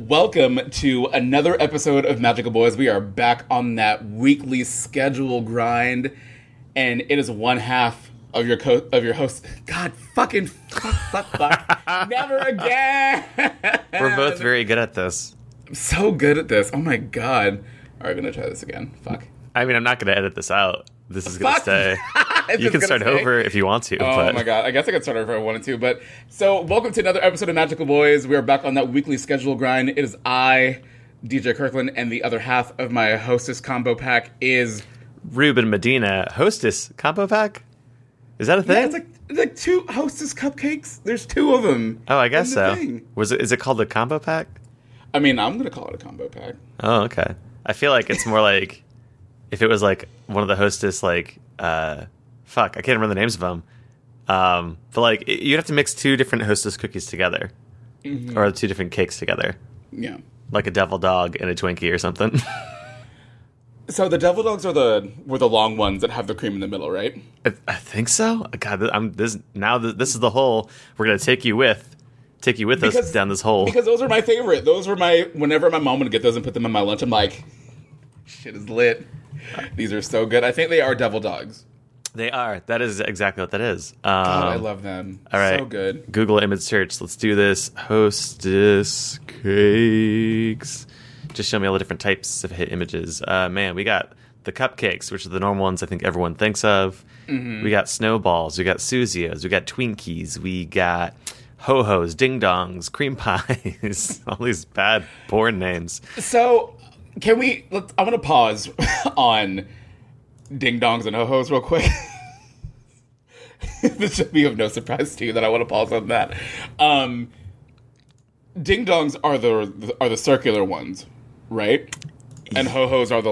welcome to another episode of Magical Boys. We are back on that weekly schedule grind, and it is one half of your host. God, fuck. Never again. We're both very good at this. I'm so good at this. Oh my god. All right, I'm gonna try this again. Fuck. I mean, I'm not gonna edit this out. This is gonna stay. You can start over if you want to. Oh my god, I guess I could start over if I wanted to. But so, welcome to another episode of Magical Boys. We are back on that weekly schedule grind. It is I, DJ Kirkland, and the other half of my hostess combo pack is Ruben Medina. Hostess combo pack? Is that a thing? Yeah, it's like two hostess cupcakes. There's two of them. Oh, I guess so. Is it called the combo pack? I mean, I'm gonna call it a combo pack. Oh, okay. I feel like it's more like if it was like one of the hostess I can't remember the names of them. But like you'd have to mix two different hostess cookies together, or two different cakes together. Yeah, like a devil dog and a Twinkie or something. So the devil dogs were the long ones that have the cream in the middle, right? I think so. God, this is the hole we're gonna take you with us down this hole. Because those are my favorite. Those were whenever my mom would get those and put them in my lunch, I'm like, shit is lit. These are so good. I think they are devil dogs. They are. That is exactly what that is. God, I love them. All right. So good. Google image search. Let's do this. Hostess cakes. Just show me all the different types of hit images. Man, we got the cupcakes, which are the normal ones I think everyone thinks of. Mm-hmm. We got snowballs. We got Suzios. We got Twinkies. We got ho-hos, ding-dongs, cream pies. All these bad porn names. So, I want to pause on ding-dongs and ho-hos real quick. This should be of no surprise to you that I want to pause on that. Ding-dongs are the circular ones, right? And ho-hos are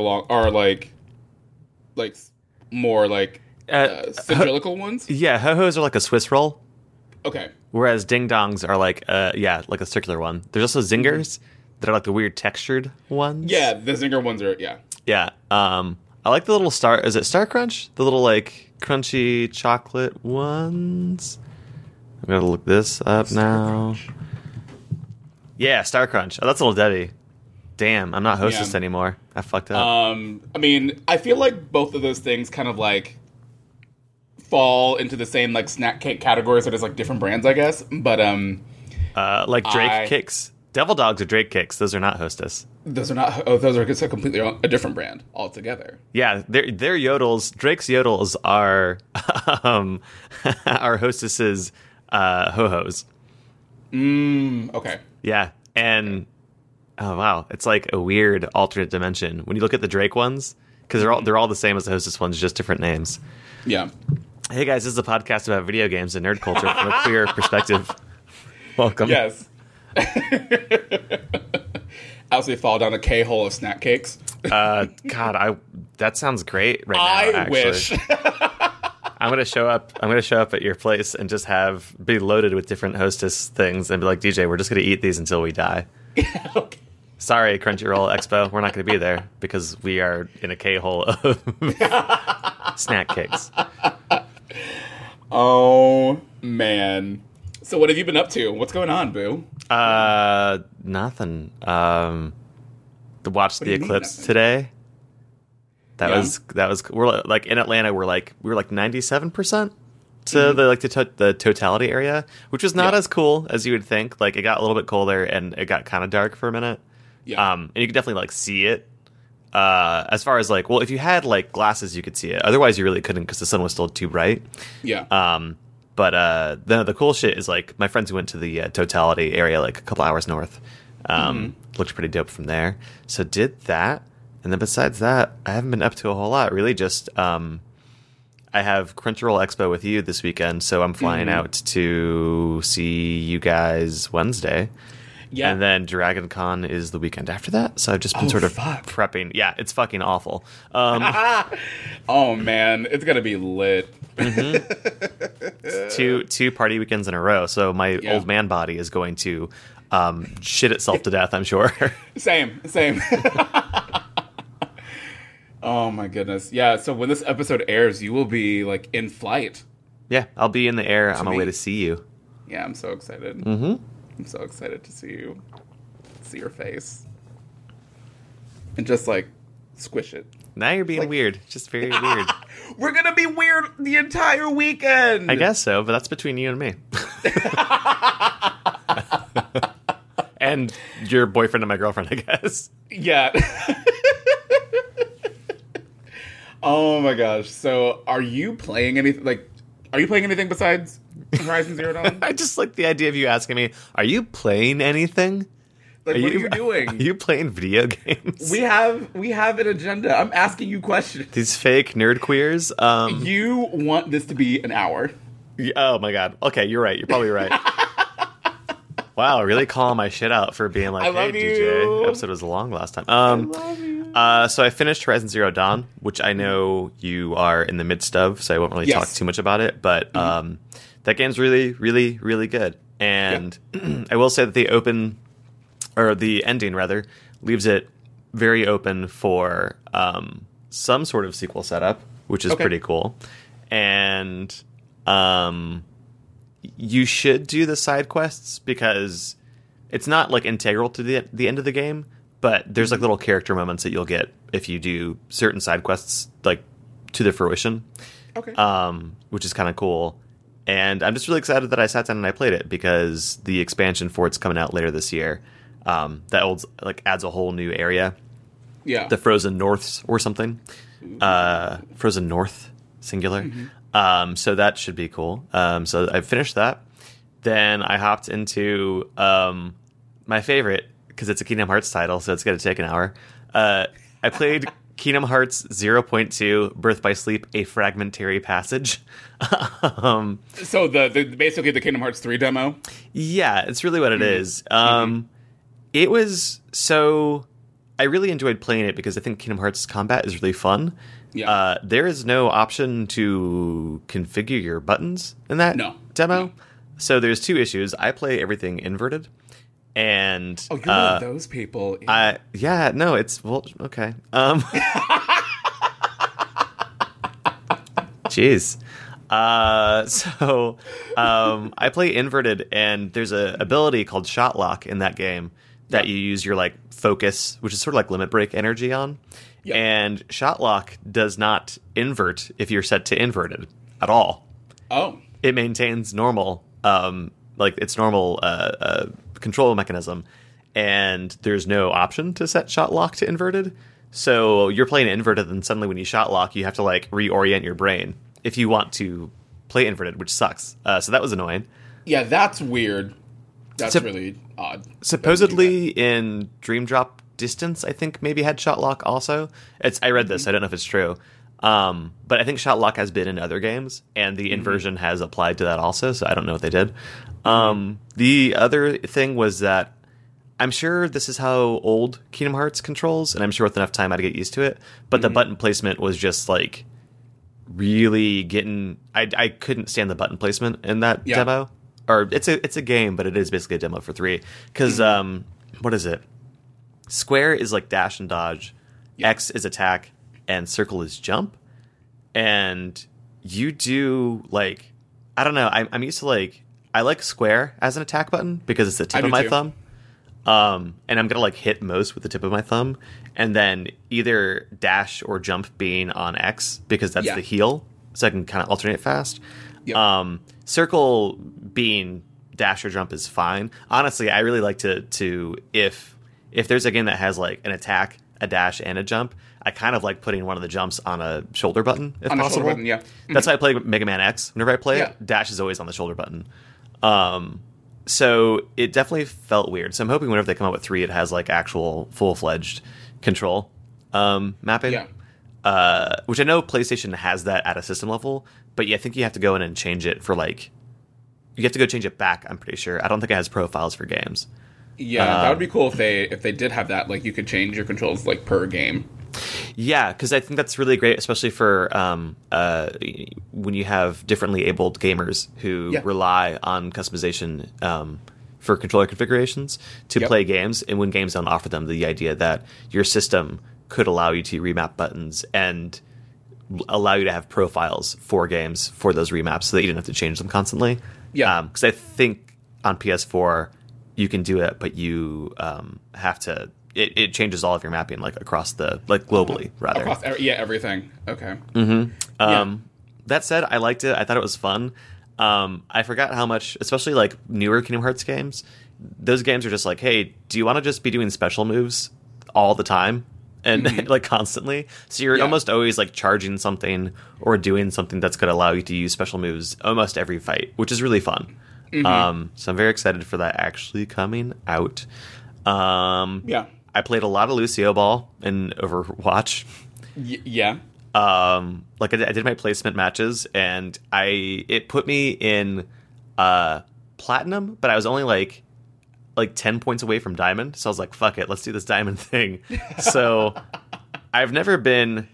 more cylindrical ones? Yeah, ho-hos are like a Swiss roll. Okay. Whereas ding-dongs are like a circular one. There's also zingers that are like the weird textured ones. Yeah, the zinger ones are, yeah. Yeah. I like the little is it Star Crunch? The little like crunchy chocolate ones. I'm gonna look this up now. Crunch. Yeah, Star Crunch. Oh, that's a little Debbie. Damn, I'm not hostess anymore. I fucked up. I mean, I feel like both of those things kind of like fall into the same like snack cake category, so there's like different brands, I guess. But like Drake cakes. Devil dogs are Drake cakes. Those are not hostess. Those are not. Oh, those are a completely a different brand altogether. Yeah, they're yodels. Drake's yodels are our hostesses ho-hos. Okay. Yeah, and oh wow, it's like a weird alternate dimension when you look at the Drake ones because they're all the same as the hostess ones, just different names. Yeah. Hey guys, this is a podcast about video games and nerd culture from a queer perspective. Welcome. Yes. As we fall down a K-hole of snack cakes. God, that sounds great right now. I wish. I'm gonna show up at your place and just be loaded with different hostess things and be like, DJ, we're just gonna eat these until we die. Okay. Sorry, Crunchyroll Expo, we're not gonna be there because we are in a K-hole of snack cakes. Oh man. So what have you been up to? What's going on, Boo? Nothing. Watched the eclipse today. That was we're like in Atlanta. We were like 97% to the totality area, which was not as cool as you would think. Like it got a little bit colder and it got kind of dark for a minute. Yeah. And you could definitely like see it. As far as like, well, if you had like glasses, you could see it. Otherwise, you really couldn't because the sun was still too bright. Yeah. But the cool shit is like my friends who went to the totality area like a couple hours north. Looked pretty dope from there. So did that. And then besides that, I haven't been up to a whole lot. Really just I have Crunchyroll Expo with you this weekend. So I'm flying out to see you guys Wednesday. Yeah. And then Dragon Con is the weekend after that. So I've just been prepping. Yeah, it's fucking awful. Oh, man. It's going to be lit. Two party weekends in a row. So my old man body is going to shit itself to death, I'm sure. Same. Oh, my goodness. Yeah, so when this episode airs, you will be, like, in flight. Yeah, I'll be in the air on my way to see you. Yeah, I'm so excited. Mm-hmm. I'm so excited to see you. to your face. And just, like, squish it. Now you're being weird. Just very weird. We're going to be weird the entire weekend! I guess so, but that's between you and me. And your boyfriend and my girlfriend, I guess. Yeah. Oh my gosh. So, are you playing anything, besides Horizon Zero Dawn? I just like the idea of you asking me, are you playing anything? Like, what are you doing? Are you playing video games? We have an agenda. I'm asking you questions. These fake nerd queers. You want this to be an hour. Oh my god. Okay, you're right. You're probably right. Wow, really calling my shit out for being like, hey, DJ. Episode was long last time. I love you. So I finished Horizon Zero Dawn, which I know you are in the midst of, so I won't really talk too much about it. But that game's really, really, really good. And I will say that the ending rather, leaves it very open for some sort of sequel setup, which is pretty cool. And you should do the side quests because it's not like integral to the end of the game, but there's like little character moments that you'll get if you do certain side quests like to their fruition. Okay. Which is kind of cool. And I'm just really excited that I sat down and I played it because the expansion for it's coming out later this year. That adds a whole new area. Yeah. The Frozen Norths or something. Frozen North, singular. Mm-hmm. So that should be cool. So I finished that. Then I hopped into my favorite, because it's a Kingdom Hearts title, so it's going to take an hour. I played Kingdom Hearts 0.2 Birth by Sleep, A Fragmentary Passage. So basically the Kingdom Hearts 3 demo? Yeah, it's really what it is. It was so... I really enjoyed playing it because I think Kingdom Hearts combat is really fun. Yeah. There is no option to configure your buttons in that demo. No. So there's two issues. I play everything inverted. And you're one of those people. Okay. Jeez. I play inverted, and there's a ability called Shot Lock in that game that you use your like focus, which is sort of like Limit Break energy on. Yep. And Shot Lock does not invert if you're set to inverted at all. Oh. It maintains normal, its normal control mechanism, and there's no option to set Shot Lock to inverted. So you're playing inverted, and suddenly when you Shot Lock, you have to like reorient your brain if you want to play inverted, which sucks. So that was annoying. Yeah, that's weird. That's really odd. Supposedly in Dream Drop Distance, I think maybe had Shot Lock also. I read this. I don't know if it's true. But I think Shot Lock has been in other games, and the inversion has applied to that also, so I don't know what they did. The other thing was that I'm sure this is how old Kingdom Hearts controls, and I'm sure with enough time I'd get used to it, but the button placement was just like really getting... I couldn't stand the button placement in that demo. Or it's a game, but it is basically a demo for 3. Because, what is it? Square is like dash and dodge. Yep. X is attack. And circle is jump. And you do, like... I don't know. I'm used to, like... I like square as an attack button because it's the tip of my thumb. And I'm going to, like, hit most with the tip of my thumb. And then either dash or jump being on X because that's the heal. So I can kind of alternate fast. Yep. Circle being dash or jump is fine. Honestly, I really like to if there's a game that has like an attack, a dash, and a jump, I kind of like putting one of the jumps on a shoulder button if possible. A shoulder button, yeah. That's why I play Mega Man X. Whenever I play it, dash is always on the shoulder button. So it definitely felt weird. So I'm hoping whenever they come out with 3, it has like actual full-fledged control mapping. Yeah. Which I know PlayStation has that at a system level, but I think you have to go in and change it for like... You have to go change it back, I'm pretty sure. I don't think it has profiles for games. Yeah, that would be cool if they did have that. Like, you could change your controls like per game. Yeah, because I think that's really great, especially for when you have differently abled gamers who rely on customization for controller configurations to play games, and when games don't offer them, the idea that your system could allow you to remap buttons and allow you to have profiles for games for those remaps so that you didn't have to change them constantly. Yeah. Because I think on PS4, you can do it, but you have to. It changes all of your mapping like across the globally rather. Across everything. Okay. That said, I liked it. I thought it was fun. I forgot how much, especially like newer Kingdom Hearts games. Those games are just like, hey, do you want to just be doing special moves all the time and like constantly? So you're almost always like charging something or doing something that's going to allow you to use special moves almost every fight, which is really fun. So I'm very excited for that actually coming out. I played a lot of Lucio Ball in Overwatch. Yeah. Like I did my placement matches, and it put me in platinum, but I was only like 10 points away from diamond. So I was like, fuck it, let's do this diamond thing. So I've never been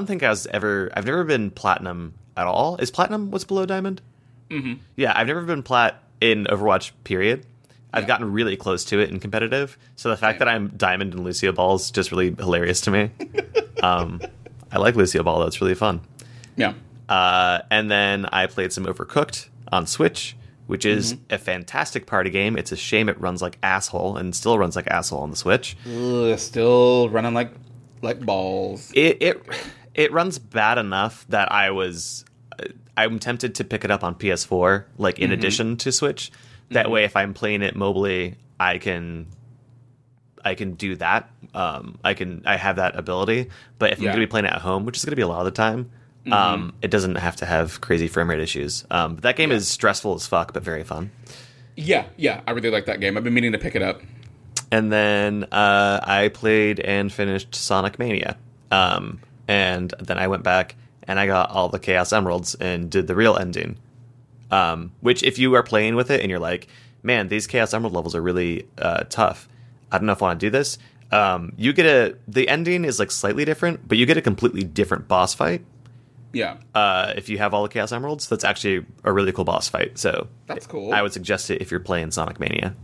platinum at all. Is platinum what's below diamond? Mm-hmm. Yeah, I've never been plat in Overwatch, period. I've gotten really close to it in competitive. So the fact that I'm diamond in Lucio Ball is just really hilarious to me. I like Lucio Ball, though. It's really fun. Yeah. And then I played some Overcooked on Switch, which is a fantastic party game. It's a shame it runs like asshole and still runs like asshole on the Switch. Ugh, still running like balls. It runs bad enough that I'm tempted to pick it up on PS4, like in addition to Switch. That way, if I'm playing it mobily, I can do that. I have that ability. But if I'm going to be playing it at home, which is going to be a lot of the time, it doesn't have to have crazy frame rate issues. But that game is stressful as fuck, but very fun. Yeah, I really like that game. I've been meaning to pick it up. And then I played and finished Sonic Mania. And then I went back and I got all the Chaos Emeralds and did the real ending. Which, if you are playing with it and you're like, man, these Chaos Emerald levels are really tough, I don't know if I want to do this. The ending is like slightly different, but you get a completely different boss fight. Yeah. If you have all the Chaos Emeralds, that's actually a really cool boss fight. So that's cool. I would suggest it if you're playing Sonic Mania.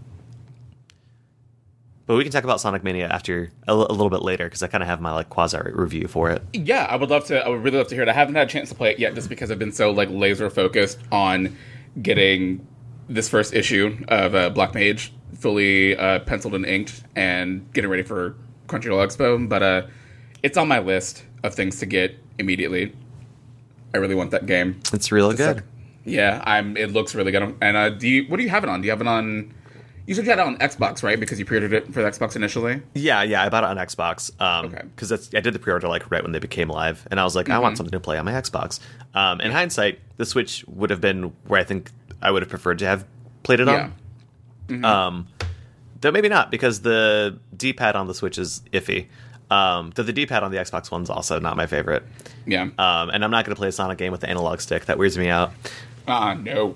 But we can talk about Sonic Mania after a little bit later, because I kind of have my like quasi review for it. Yeah, I would really love to hear it. I haven't had a chance to play it yet, just because I've been so like laser focused on getting this first issue of Black Mage fully penciled and inked and getting ready for Crunchyroll Expo. But it's on my list of things to get immediately. I really want that game. It's really good. It looks really good. And what do you have it on? Do you have it on? You said you had it on Xbox, right? Because you pre-ordered it for the Xbox initially? Yeah, I bought it on Xbox. Okay. Because I did the pre-order like right when they became live, and I was like, I want something to play on my Xbox. In hindsight, the Switch would have been where I think I would have preferred to have played it on. Though maybe not, because the D-pad on the Switch is iffy. Though the D-pad on the Xbox One's also not my favorite. Yeah. And I'm not going to play a Sonic game with the analog stick. That weirds me out. No.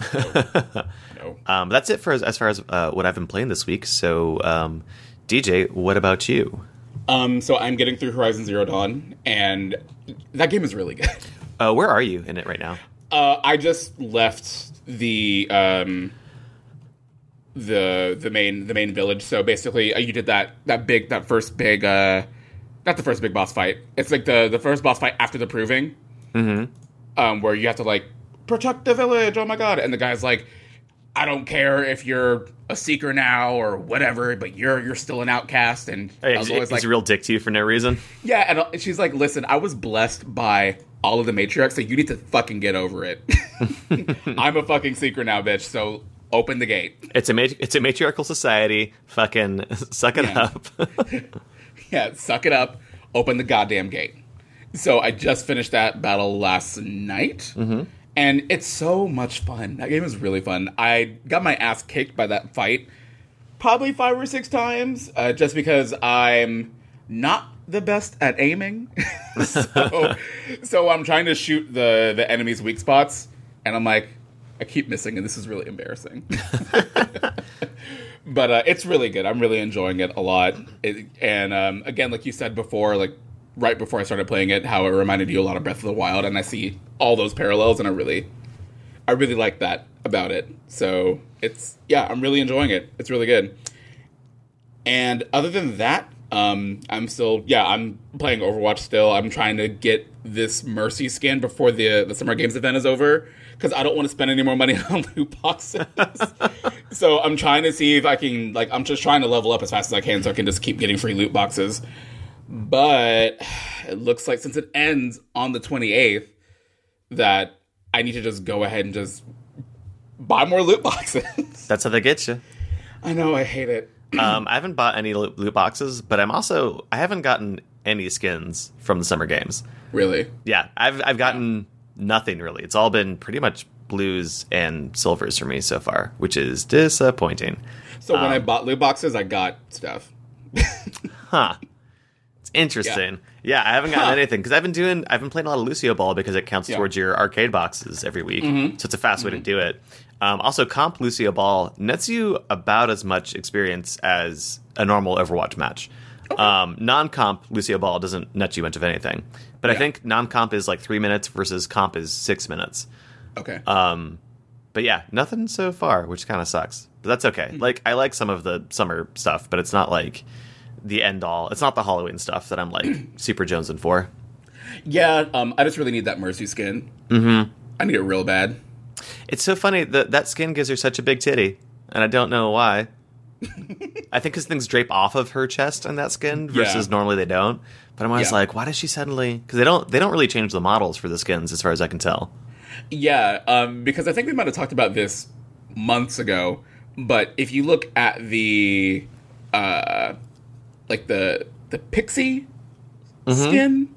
That's it for as far as what I've been playing this week. So, DJ, what about you? So I'm getting through Horizon Zero Dawn, and that game is really good. Where are you in it right now? I just left the main village. So basically, you did that first big not the first big boss fight. It's like the first boss fight after the proving, where you have to like protect the village. Oh my god! And the guy's like, I don't care if you're a seeker now or whatever, but you're still an outcast. And I was always he's a real dick to you for no reason. Yeah, and she's like, listen, I was blessed by all of the matriarchs, so you need to fucking get over it. I'm a fucking seeker now, bitch. So open the gate. It's a matriarchal society. Fucking suck it up. Yeah, suck it up. Open the goddamn gate. So I just finished that battle last night. And it's so much fun. That game is really fun. I got my ass kicked by that fight probably 5 or 6 times, just because I'm not the best at aiming. so I'm trying to shoot the enemy's weak spots, and I'm like, I keep missing, and this is really embarrassing. But it's really good. I'm really enjoying it a lot. Again, like you said before, like right before I started playing it, how it reminded you a lot of Breath of the Wild, and I see all those parallels, and I really like that about it. So I'm really enjoying it. It's really good. And other than that, I'm playing Overwatch still. I'm trying to get this Mercy skin before the Summer Games event is over, because I don't want to spend any more money on loot boxes. So I'm trying to see if I can, like, I'm just trying to level up as fast as I can so I can just keep getting free loot boxes. But it looks like since it ends on the 28th, that I need to just go ahead and just buy more loot boxes. That's how they get you. I know, I hate it. I haven't bought any loot boxes, but I haven't gotten any skins from the Summer Games. Really? Yeah, I've gotten nothing really. It's all been pretty much blues and silvers for me so far, which is disappointing. So when I bought loot boxes, I got stuff. Huh. It's interesting. Yeah, I haven't gotten anything because I've been playing a lot of Lucio Ball because it counts towards your arcade boxes every week. So it's a fast way to do it. Also, comp Lucio Ball nets you about as much experience as a normal Overwatch match. Okay. Non-comp Lucio Ball doesn't net you much of anything. But I think non-comp is like 3 minutes versus comp is 6 minutes. Okay. But yeah, nothing so far, which kind of sucks. But that's okay. Like, I like some of the summer stuff, but it's not like the end all. It's not the Halloween stuff that I'm like super jonesing for. Yeah, I just really need that Mercy skin. Mm-hmm. I need it real bad. It's so funny that skin gives her such a big titty, and I don't know why. I think because things drape off of her chest in that skin versus normally they don't. But I'm always like, why does she suddenly? Because they don't really change the models for the skins as far as I can tell. Yeah, because I think we might have talked about this months ago. But if you look at the like the pixie skin,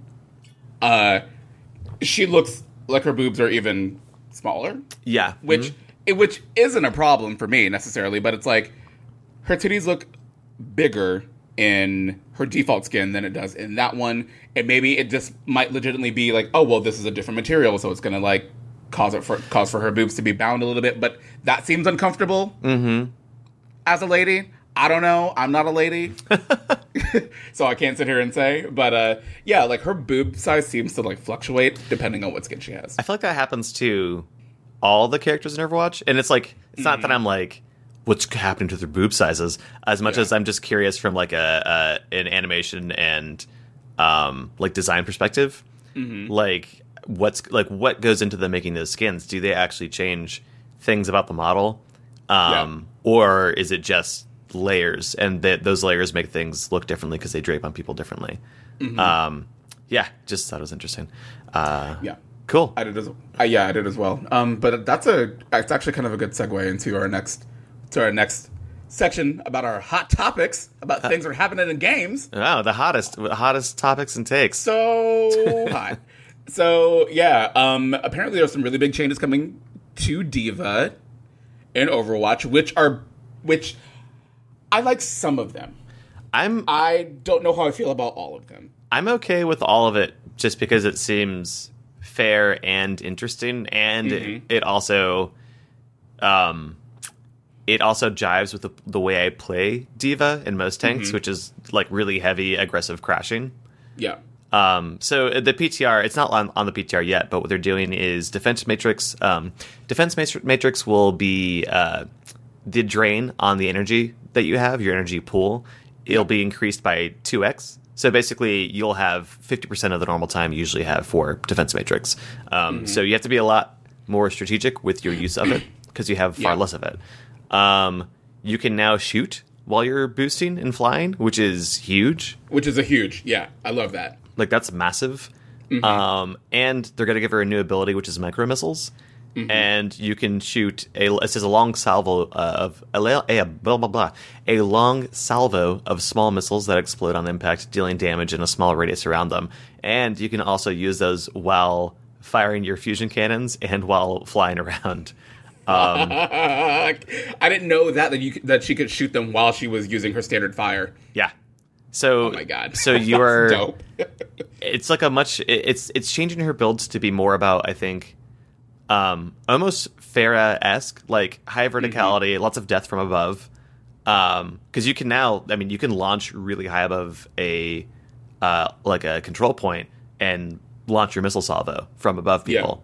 she looks like her boobs are even smaller. Yeah, which isn't a problem for me necessarily, but it's like her titties look bigger in her default skin than it does in that one, and maybe it just might legitimately be like, oh well, this is a different material, so it's gonna like cause for her boobs to be bound a little bit, but that seems uncomfortable. As a lady, I don't know, I'm not a lady, so I can't sit here and say, but yeah, like her boob size seems to like fluctuate depending on what skin she has. I feel like that happens to all the characters in Overwatch, and it's like it's not that I'm like, what's happening to their boob sizes, as much as I'm just curious from like an animation and like design perspective, like what goes into them making those skins? Do they actually change things about the model, or is it just layers, and those layers make things look differently because they drape on people differently? Just thought it was interesting. Cool. I did as well. But that's actually kind of a good segue into our next section about our hot topics, about things that are happening in games. Oh, the hottest topics and takes. So hot. So yeah, apparently there's some really big changes coming to D.Va in Overwatch, which I like some of them. I don't know how I feel about all of them. I'm okay with all of it just because it seems fair and interesting, and it also jives with the way I play D.Va in most tanks, which is like really heavy, aggressive crashing. Yeah. So the PTR, it's not on the PTR yet, but what they're doing is Defense Matrix. Defense Matrix will be the drain on the energy that you have, your energy pool. It'll be increased by 2x. So basically, you'll have 50% of the normal time you usually have for Defense Matrix. So you have to be a lot more strategic with your use of it because you have far less of it. You can now shoot while you're boosting and flying, which is huge. I love that. Like, that's massive. And they're going to give her a new ability, which is micro missiles. And you can shoot it says a long salvo of a long salvo of small missiles that explode on impact, dealing damage in a small radius around them. And you can also use those while firing your fusion cannons and while flying around. I didn't know that she could shoot them while she was using her standard fire. Yeah. So, oh my god. So you are dope. It's like it's changing her builds to be more about, I think, almost Pharah-esque, like high verticality, lots of death from above. Because you can now, you can launch really high above a control point and launch your missile salvo from above people.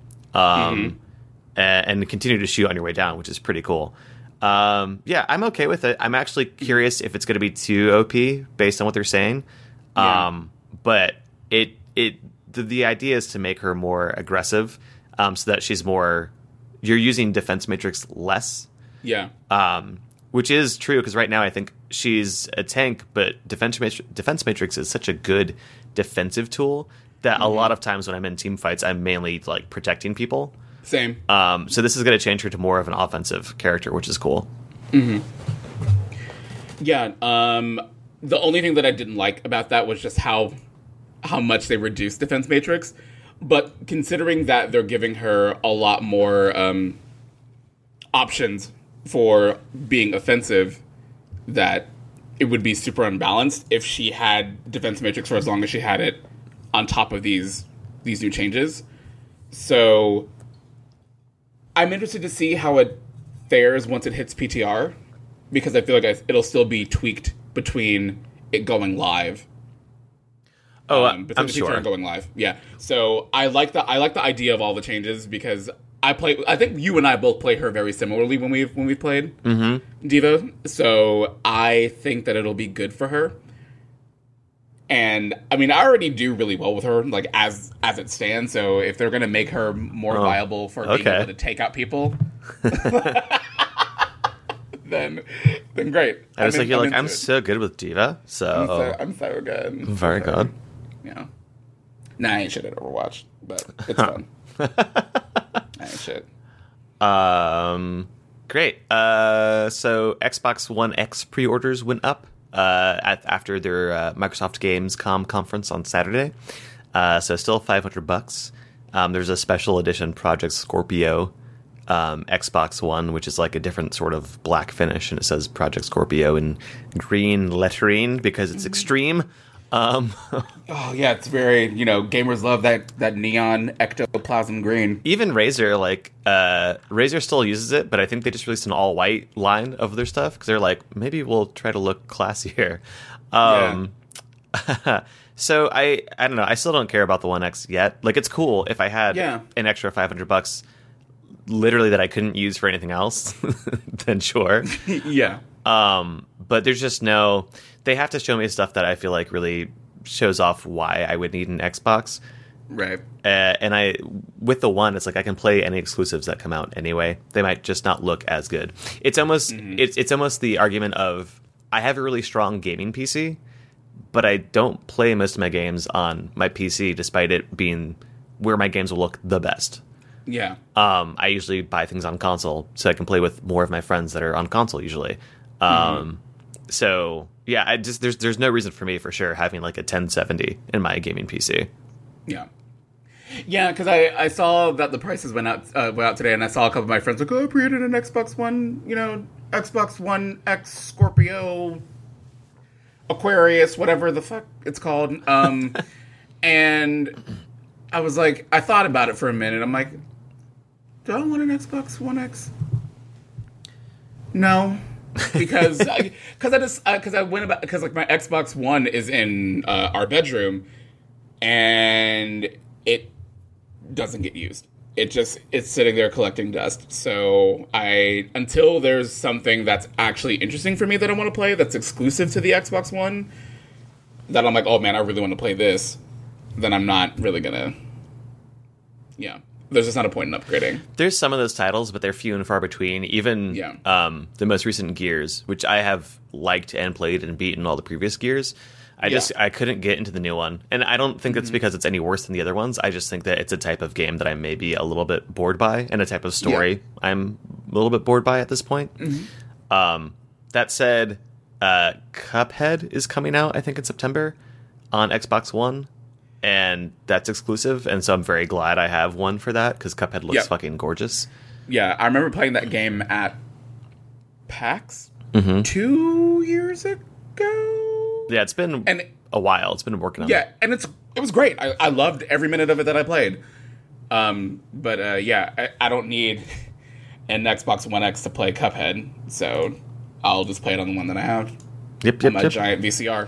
And continue to shoot on your way down, which is pretty cool. I'm okay with it. I'm actually curious if it's going to be too OP based on what they're saying. But the the idea is to make her more aggressive, so that she's more. You're using defense matrix less. Yeah. Which is true because right now I think she's a tank, but defense matrix is such a good defensive tool that a lot of times when I'm in team fights, I'm mainly like protecting people. Same. So this is going to change her to more of an offensive character, which is cool. Mm-hmm. Yeah. The only thing that I didn't like about that was just how much they reduced defense matrix. But considering that they're giving her a lot more options for being offensive, that it would be super unbalanced if she had defense matrix for as long as she had it on top of these new changes. So I'm interested to see how it fares once it hits PTR, because I feel like it'll still be tweaked between it going live. I'm sure. sure. Going live, yeah. So I like the idea of all the changes because I think you and I both play her very similarly when we've played D.Va. So I think that it'll be good for her. And I mean, I already do really well with her, like as it stands. So if they're gonna make her more viable for being able to take out people, then great. I was I'm so good with D.Va, so I'm so good. Very good. Yeah. Nah, I ain't shit at Overwatch, but it's fun. I ain't shit. Great. So Xbox One X pre-orders went up after their Microsoft Gamescom conference on Saturday. So still $500. There's a special edition Project Scorpio Xbox One, which is like a different sort of black finish, and it says Project Scorpio in green lettering because it's extreme. Oh yeah, it's very, gamers love that neon ectoplasm green. Even Razer, Razer still uses it, but I think they just released an all white line of their stuff because they're like, maybe we'll try to look classier. So I don't know. I still don't care about the One X yet. Like, it's cool if I had an extra $500, literally that I couldn't use for anything else. Then sure. Yeah. But there's just no. They have to show me stuff that I feel like really shows off why I would need an Xbox. Right. And with the One, it's like I can play any exclusives that come out anyway. They might just not look as good. It's almost it's almost the argument of I have a really strong gaming PC, but I don't play most of my games on my PC, despite it being where my games will look the best. Yeah. I usually buy things on console so I can play with more of my friends that are on console usually. So yeah, there's no reason for me for sure having like a 1070 in my gaming PC. Yeah. Yeah, because I saw that the prices went out today, and I saw a couple of my friends like, oh, I pre-ordered an Xbox One, Xbox One X Scorpio Aquarius, whatever the fuck it's called. And I was like, I thought about it for a minute. I'm like, do I want an Xbox One X? No. because my Xbox One is in our bedroom and it doesn't get used. It's sitting there collecting dust. So until there's something that's actually interesting for me that I want to play that's exclusive to the Xbox One, that I'm like, oh man, I really want to play this, then I'm not really gonna. Yeah. There's just not a point in upgrading. There's some of those titles, but they're few and far between. Even the most recent Gears, which I have liked and played and beaten all the previous Gears, I couldn't get into the new one. And I don't think it's because it's any worse than the other ones. I just think that it's a type of game that I may be a little bit bored by, and a type of story I'm a little bit bored by at this point. That said, Cuphead is coming out, I think, in September on Xbox One. And that's exclusive, and so I'm very glad I have one for that, because Cuphead looks fucking gorgeous. Yeah, I remember playing that game at PAX 2 years ago? Yeah, it's been a while. It's been working on it. Yeah, and it was great. I loved every minute of it that I played. But I don't need an Xbox One X to play Cuphead, so I'll just play it on the one that I have. On my giant VCR.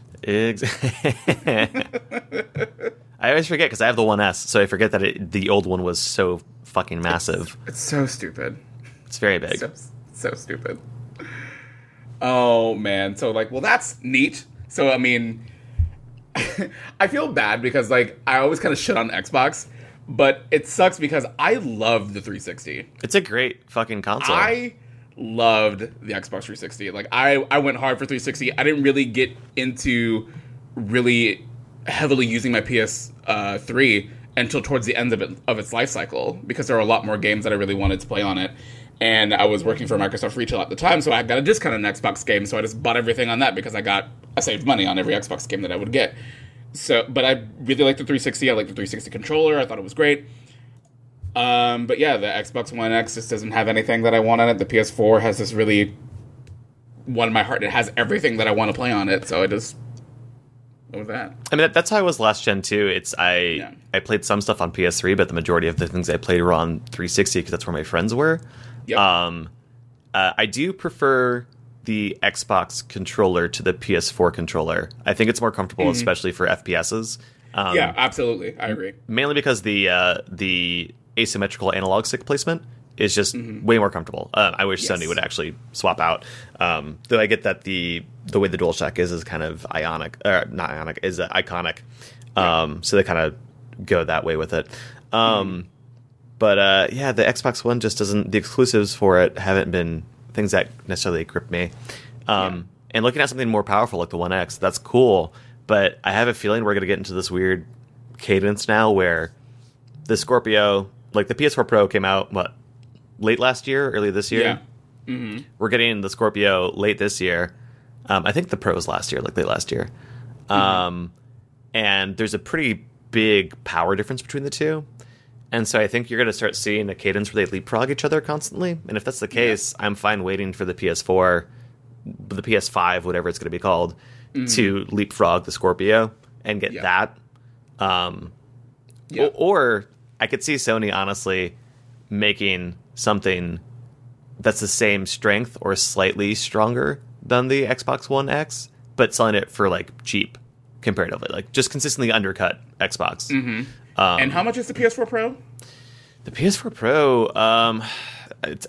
I always forget because I have the 1S, so I forget that the old one was so fucking massive. It's so stupid. It's very big. So stupid. Oh man, so well that's neat. So I mean, I feel bad because like I always kind of shit on Xbox, but it sucks because I love the 360. It's a great fucking console. I loved the Xbox 360. Like I went hard for 360. I didn't really get into really heavily using my PS3 until towards the end of its life cycle, because there were a lot more games that I really wanted to play on it. And I was working for Microsoft Retail at the time, so I got a discount on an Xbox game, so I just bought everything on that because I saved money on every Xbox game that I would get. So, but I really liked the 360. I liked the 360 controller. I thought it was great. But yeah, the Xbox One X just doesn't have anything that I want on it. The PS4 has this really one in my heart. It has everything that I want to play on it, so I just went with that. I mean, that's how I was last gen too. I played some stuff on PS3, but the majority of the things I played were on 360 because that's where my friends were. Yep. I do prefer the Xbox controller to the PS4 controller. I think it's more comfortable, especially for FPSs. Yeah, absolutely. I agree. Mainly because the asymmetrical analog stick placement is just way more comfortable. I wish Sony would actually swap out. Though I get that the way the DualShock is kind of iconic. So they kind of go that way with it. But yeah, the Xbox One just doesn't. The exclusives for it haven't been things that necessarily grip me. And looking at something more powerful like the One X, that's cool. But I have a feeling we're going to get into this weird cadence now where the Scorpio, like the PS4 Pro came out, late last year, early this year? Yeah. We're getting the Scorpio late this year. I think the Pro was last year, late last year. And there's a pretty big power difference between the two. And so I think you're going to start seeing a cadence where they leapfrog each other constantly. And if that's the case, I'm fine waiting for the PS4, the PS5, whatever it's going to be called, to leapfrog the Scorpio and get that. Or I could see Sony honestly making something that's the same strength or slightly stronger than the Xbox One X, but selling it for like cheap comparatively, like just consistently undercut Xbox. And how much is the PS4 Pro? The PS4 Pro, it's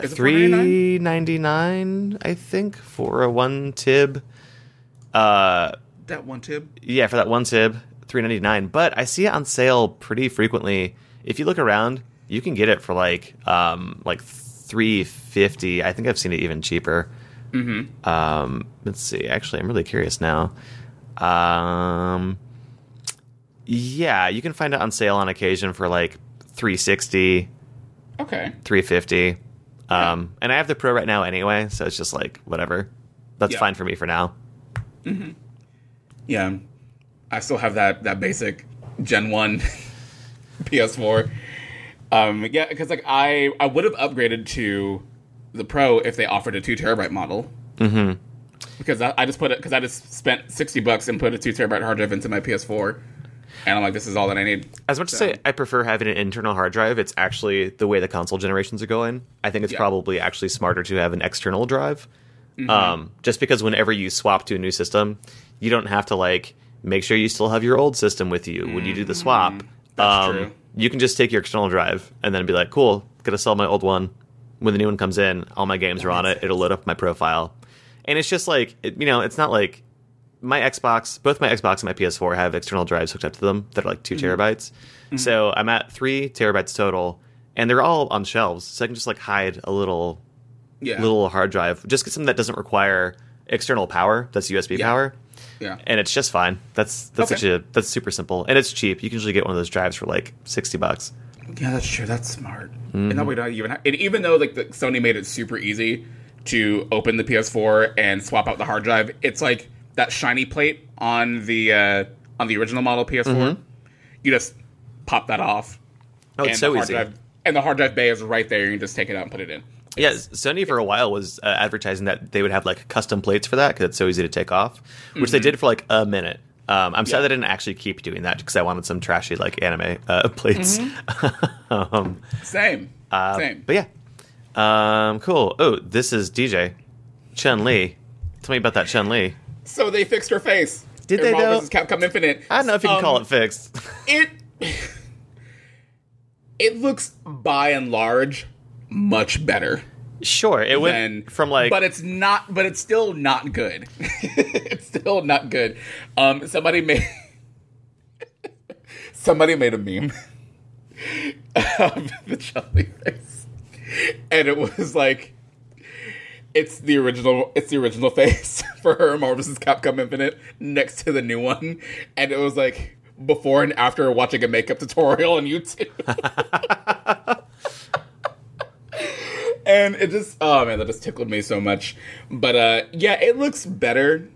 $399, I think, for a 1 tib. That 1 tib? Yeah, for that 1 tib, $399. But I see it on sale pretty frequently. If you look around, you can get it for like $350. I think I've seen it even cheaper. Let's see. Actually, I'm really curious now. Yeah, you can find it on sale on occasion for like $360. Okay. $350. And I have the Pro right now anyway, so it's just like whatever. That's fine for me for now. Yeah, I still have that basic Gen 1 PS4. Yeah, because like I would have upgraded to the Pro if they offered a 2 terabyte model. Because I just spent $60 and put a 2 terabyte hard drive into my PS4. And I'm like, this is all that I need. As much as I prefer having an internal hard drive, it's actually the way the console generations are going. I think it's probably actually smarter to have an external drive. Just because whenever you swap to a new system, you don't have to like make sure you still have your old system with you when you do the swap. That's true. You can just take your external drive and then be like, cool, gonna sell my old one. When the new one comes in, all my games are on it. It'll load up my profile. And it's just like, it's not like both my Xbox and my PS4 have external drives hooked up to them that are like 2 terabytes. So I'm at 3 terabytes total, and they're all on shelves. So I can just like hide a little hard drive. Just get something that doesn't require external power. That's USB power. Yeah. And it's just fine. That's super simple. And it's cheap. You can usually get one of those drives for like $60. Yeah, that's true. That's smart. And that way, not even and even though like the Sony made it super easy to open the PS4 and swap out the hard drive, it's like that shiny plate on the original model PS4. You just pop that off. Oh, it's so easy. And the hard drive bay is right there. You can just take it out and put it in. Yeah, Sony for a while was advertising that they would have like custom plates for that because it's so easy to take off, which they did for like a minute. I'm sad they didn't actually keep doing that because I wanted some trashy like anime plates. Same. But yeah, cool. Oh, this is DJ Chun-Li. Tell me about that Chun-Li. So they fixed her face. Did they Marvel though? vs. Capcom Infinite. I don't know if you can call it fixed. It looks by and large much better. Sure, it went from like, but it's not. But it's still not good. It's still not good. Somebody somebody made a meme of the Chun-Li face, and it was like, it's the original face for her in Marvel vs. Capcom Infinite next to the new one, and it was like before and after watching a makeup tutorial on YouTube. And it just, oh man, that just tickled me so much. But yeah, it looks better.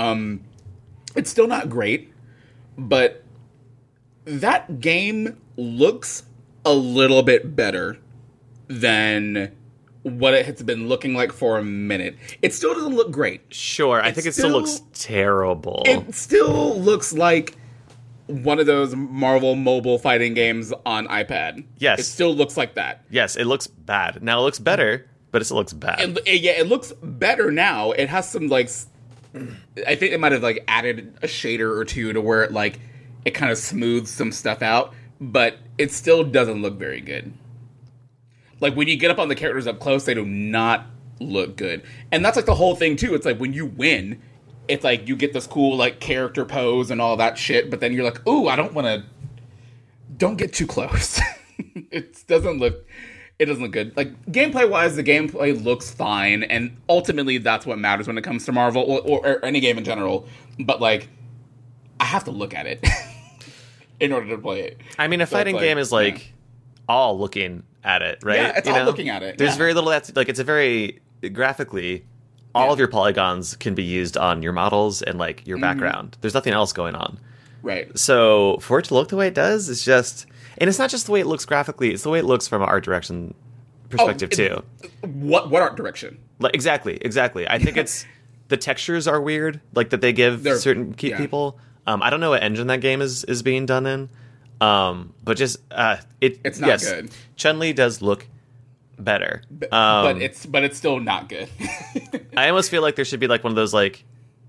It's still not great, but that game looks a little bit better than what it has been looking like for a minute. It still doesn't look great. Sure, I think it still looks terrible. It still looks like one of those Marvel mobile fighting games on iPad. Yes. It still looks like that. Yes, it looks bad. Now it looks better, but it still looks bad. Yeah, it looks better now. It has some, like, I think they might have, like, added a shader or two to where it, like, it kind of smooths some stuff out, but it still doesn't look very good. Like, when you get up on the characters up close, they do not look good. And that's, like, the whole thing, too. It's like, when you win, it's like, you get this cool, like, character pose and all that shit, but then you're like, ooh, I don't want to... Don't get too close. It doesn't look good. Like, gameplay-wise, the gameplay looks fine, and ultimately, that's what matters when it comes to Marvel, or any game in general. But, like, I have to look at it in order to play it. I mean, a fighting game is, like, all looking at it, right? Yeah, it's all looking at it. There's very little that's, like, it's a very, graphically, all of your polygons can be used on your models and, like, your background. There's nothing else going on. Right. So, for it to look the way it does, it's just... And it's not just the way it looks graphically, it's the way it looks from an art direction perspective, too. What art direction? Like, exactly. I think it's... The textures are weird, like, that they give certain people. I don't know what engine that game is being done in. But just... it's not good. Chun-Li does look better. But it's still not good. I almost feel like there should be, like, one of those, like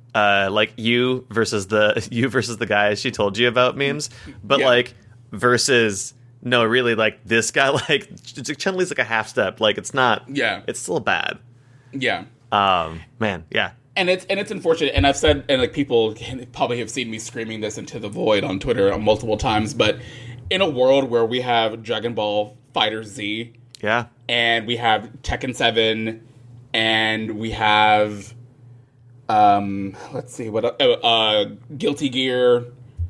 you versus the guy she told you about memes, but like versus no, really, like this guy, like Chun-Li's like a half step, like it's not, it's still bad. Yeah. Man, yeah. And it's unfortunate, and I've said, and like people probably have seen me screaming this into the void on Twitter multiple times, but in a world where we have Dragon Ball Fighter Z, and we have Tekken 7, and we have let's see what Guilty Gear,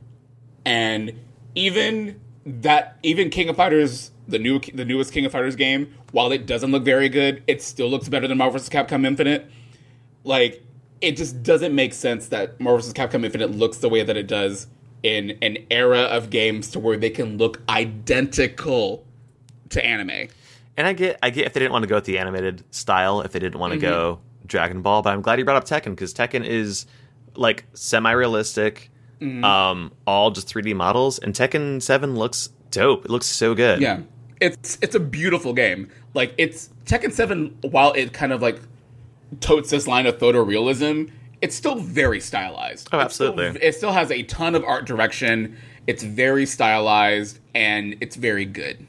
and even King of Fighters, the newest King of Fighters game, while it doesn't look very good, it still looks better than Marvel vs. Capcom Infinite. Like, it just doesn't make sense that Marvel vs. Capcom Infinite looks the way that it does in an era of games to where they can look identical to anime. And I get if they didn't want to go with the animated style, if they didn't want to go Dragon Ball, but I'm glad you brought up Tekken, because Tekken is like semi-realistic, all just 3D models, and Tekken 7 looks dope. It looks so good. Yeah. It's a beautiful game. Like, it's Tekken 7, while it kind of like totes this line of photorealism, it's still very stylized. Oh, absolutely. It still has a ton of art direction. It's very stylized, and it's very good.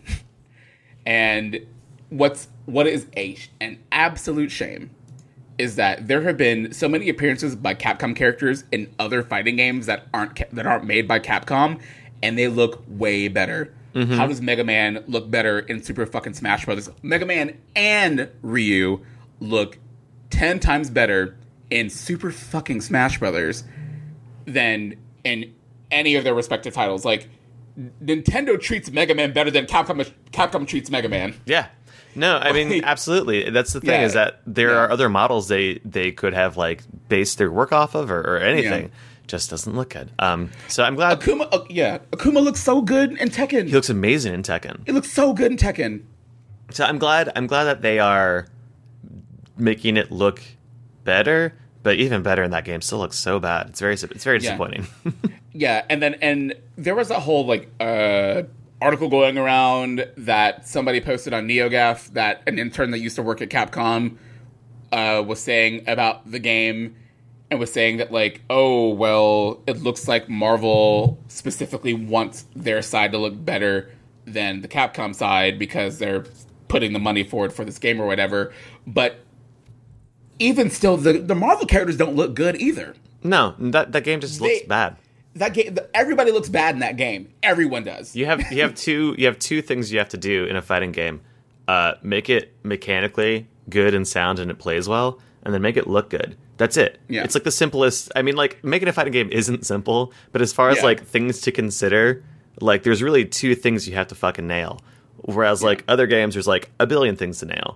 And what is an absolute shame is that there have been so many appearances by Capcom characters in other fighting games that aren't made by Capcom, and they look way better. How does Mega Man look better in Super fucking Smash Brothers? Mega Man and Ryu look 10 times better in Super fucking Smash Brothers than in any of their respective titles. Like, Nintendo treats Mega Man better than Capcom treats Mega Man. Yeah. No, I mean, absolutely. That's the thing, is that there are other models they could have, like, based their work off of or anything. Just doesn't look good. So I'm glad... Akuma looks so good in Tekken. He looks amazing in Tekken. He looks so good in Tekken. So I'm glad that they are making it look better, but even better in that game still looks so bad. It's very disappointing. Yeah, and there was a whole, like, article going around that somebody posted on NeoGAF that an intern that used to work at Capcom was saying about the game, and was saying that, like, oh, well, it looks like Marvel specifically wants their side to look better than the Capcom side because they're putting the money forward for this game or whatever. But even still, the Marvel characters don't look good either. No, that game just looks bad. that game, everybody looks bad in that game. Everyone does. You have two things you have to do in a fighting game. Make it mechanically good and sound and it plays well, and then make it look good. That's it. Yeah. It's like the simplest. I mean, like, making a fighting game isn't simple, but as far as like things to consider, like, there's really two things you have to fucking nail. Whereas like other games, there's like a billion things to nail.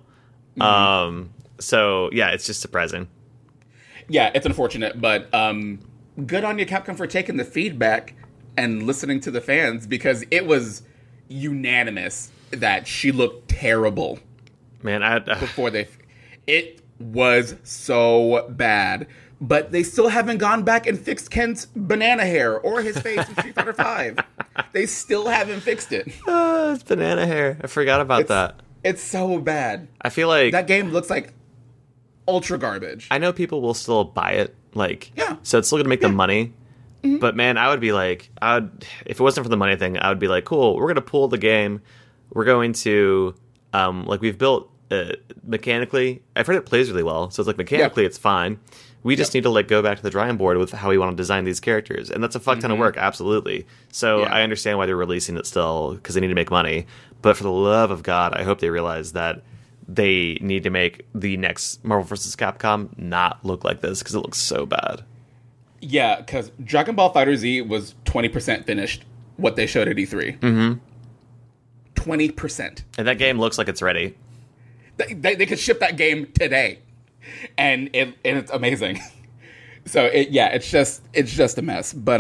So yeah, it's just surprising. Yeah, it's unfortunate, but good on you, Capcom, for taking the feedback and listening to the fans, because it was unanimous that she looked terrible. Man, It was so bad. But they still haven't gone back and fixed Ken's banana hair or his face in Street Fighter V. They still haven't fixed it. It's banana hair. I forgot about that. It's so bad. I feel like that game looks like ultra garbage. I know people will still buy it, like, yeah. So it's still gonna make them money. Mm-hmm. But man, I would be like, if it wasn't for the money thing, I would be like, cool, we're gonna pull the game. We're going to, like, we've built mechanically. I've heard it plays really well, so it's like mechanically it's fine. We just need to like go back to the drawing board with how we want to design these characters, and that's a fuck ton of work, absolutely. So I understand why they're releasing it still, because they need to make money. But for the love of God, I hope they realize that they need to make the next Marvel vs. Capcom not look like this, because it looks so bad. Yeah, because Dragon Ball FighterZ was 20% finished, what they showed at E3. Mm-hmm. 20%. And that game looks like it's ready. They could ship that game today. And it's amazing. So it's just a mess. But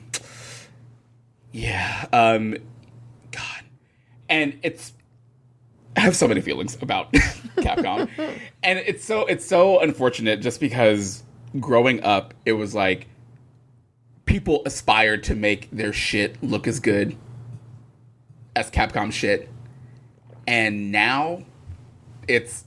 God, and I have so many feelings about Capcom, and it's so unfortunate just because growing up it was like people aspired to make their shit look as good as Capcom shit, and now it's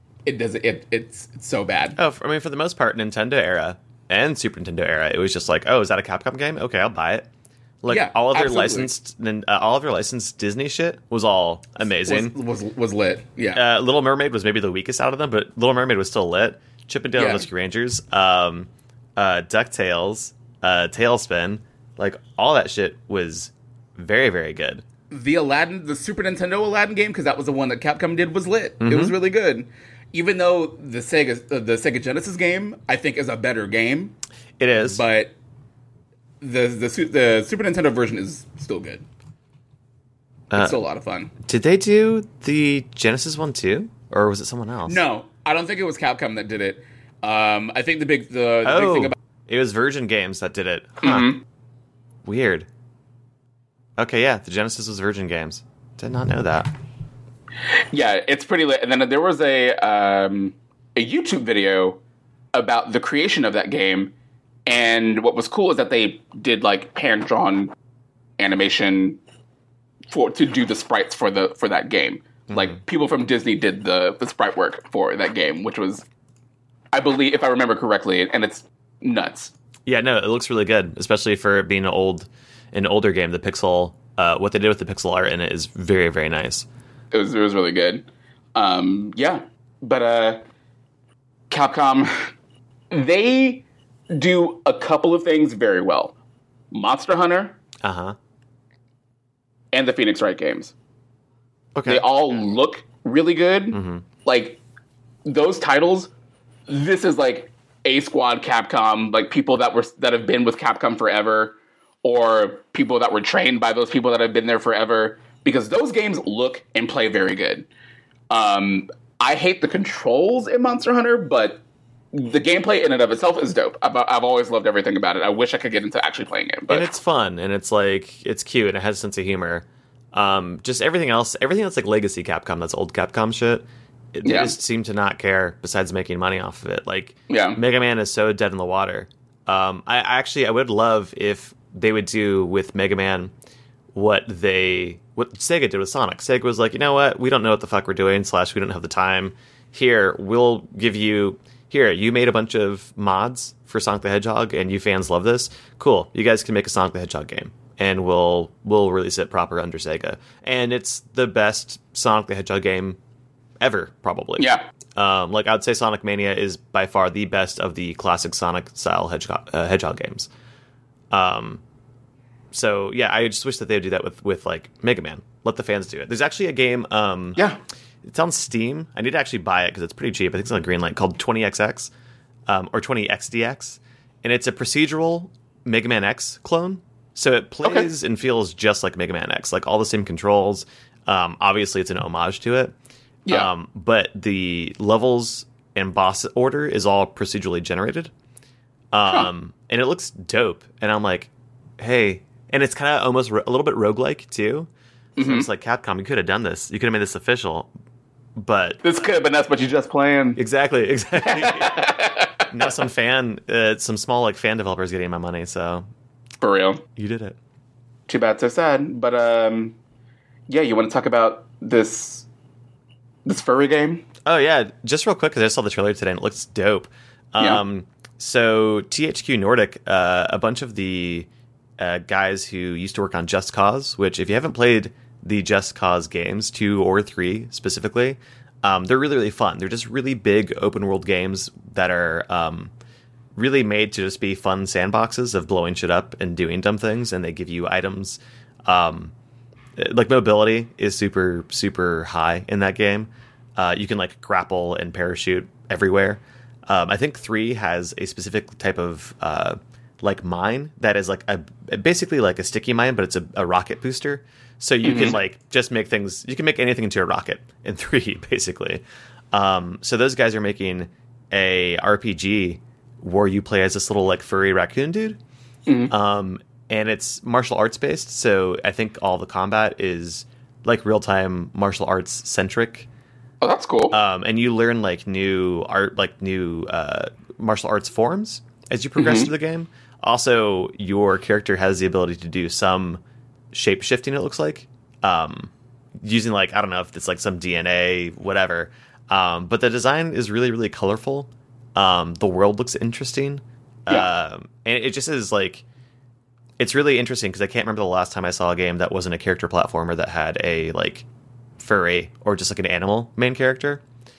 so bad. Oh, I mean, for the most part, Nintendo era and Super Nintendo era, it was just like, oh, is that a Capcom game? Okay, I'll buy it. Like, all of their licensed Disney shit was all amazing. Was lit. Yeah. Little Mermaid was maybe the weakest out of them, but Little Mermaid was still lit. Chip and Dale and Rescue Rangers, DuckTales, Tailspin, like, all that shit was very, very good. The Super Nintendo Aladdin game, because that was the one that Capcom did, was lit. Mm-hmm. It was really good. Even though the Sega Genesis game, I think, is a better game. It is. But the Super Nintendo version is still good. It's still a lot of fun. Did they do the Genesis one too? Or was it someone else? No, I don't think it was Capcom that did it. I think the big thing about it was Virgin Games that did it. Huh. Mm-hmm. Weird. Okay, yeah, the Genesis was Virgin Games. Did not know that. Yeah, it's pretty lit. And then there was a YouTube video about the creation of that game, and what was cool is that they did like hand-drawn animation to do the sprites for that game. Mm-hmm. Like, people from Disney did the sprite work for that game, which was, I believe, if I remember correctly, and it's nuts. Yeah, no, it looks really good, especially for being an older game. The pixel, what they did with the pixel art in it is very, very nice. It was really good. But Capcom, they do a couple of things very well. Monster Hunter, and the Phoenix Wright games. Okay, they all look really good. Mm-hmm. Like, those titles, this is like A Squad Capcom, like people that have been with Capcom forever, or people that were trained by those people that have been there forever, because those games look and play very good. I hate the controls in Monster Hunter, but the gameplay in and of itself is dope. I've always loved everything about it. I wish I could get into actually playing it. But. And it's fun, and it's like, it's cute, and it has a sense of humor. Just everything else, everything that's like legacy Capcom, that's old Capcom shit, they just seem to not care besides making money off of it. Like, Mega Man is so dead in the water. I would love if they would do with Mega Man what Sega did with Sonic. Sega was like, you know what? We don't know what the fuck we're doing, / we don't have the time. Here, we'll give you... Here, you made a bunch of mods for Sonic the Hedgehog, and you fans love this. Cool. You guys can make a Sonic the Hedgehog game, and we'll release it proper under Sega. And it's the best Sonic the Hedgehog game ever, probably. Yeah. Like, I would say Sonic Mania is by far the best of the classic Sonic-style Hedgehog games. So yeah, I just wish that they would do that with like Mega Man. Let the fans do it. There's actually a game. Yeah. It's on Steam. I need to actually buy it because it's pretty cheap. I think it's on Greenlight, called 20XX or 20XDX, and it's a procedural Mega Man X clone. So it plays and feels just like Mega Man X, like all the same controls. Obviously, it's an homage to it. Yeah. But the levels and boss order is all procedurally generated. And it looks dope. And I'm like, hey, and it's kind of almost a little bit roguelike too. So it's like, Capcom, you could have done this. You could have made this official. But this could have been us, but you just playing. Exactly. Now some small like fan developers getting my money. So for real, you did it. Too bad, so sad. But yeah, you want to talk about this furry game? Oh yeah, just real quick because I saw the trailer today and it looks dope. So THQ Nordic, a bunch of the guys who used to work on Just Cause, which if you haven't played the Just Cause games, 2 or 3 specifically, they're really, really fun. They're just really big open world games that are really made to just be fun sandboxes of blowing shit up and doing dumb things, and they give you items. Like mobility is super, super high in that game. You can like grapple and parachute everywhere. I think 3 has a specific type of like mine that is like basically like a sticky mine, but it's a rocket booster. So you can like just make things. You can make anything into a rocket in 3, basically. So those guys are making a RPG where you play as this little like furry raccoon dude, and it's martial arts based. So I think all the combat is like real time martial arts centric. Oh, that's cool. And you learn like new martial arts forms as you progress through the game. Also, your character has the ability to do some shape shifting, it looks like, using like, I don't know if it's like some DNA, whatever. But the design is really, really colorful. The world looks interesting. And it just is like, it's really interesting because I can't remember the last time I saw a game that wasn't a character platformer that had a like furry or just like an animal main character.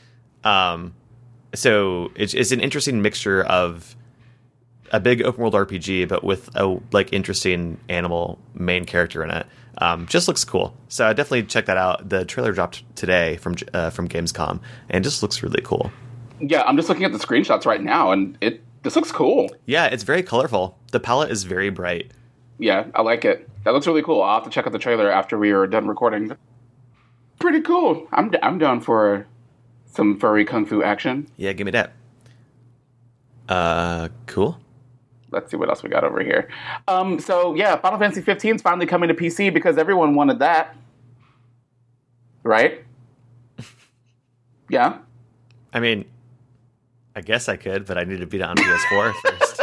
So it's an interesting mixture of a big open world RPG, but with a like interesting animal main character in it. Just looks cool. So I definitely check that out. The trailer dropped today from Gamescom, and just looks really cool. Yeah, I'm just looking at the screenshots right now, and this looks cool. Yeah, it's very colorful. The palette is very bright. Yeah, I like it. That looks really cool. I'll have to check out the trailer after we are done recording. Pretty cool. I'm down for some furry kung fu action. Yeah, give me that. Cool. Let's see what else we got over here. So yeah, Final Fantasy 15 is finally coming to PC because everyone wanted that. Right? Yeah? I mean, I guess I could, but I need to beat it on PS4 first.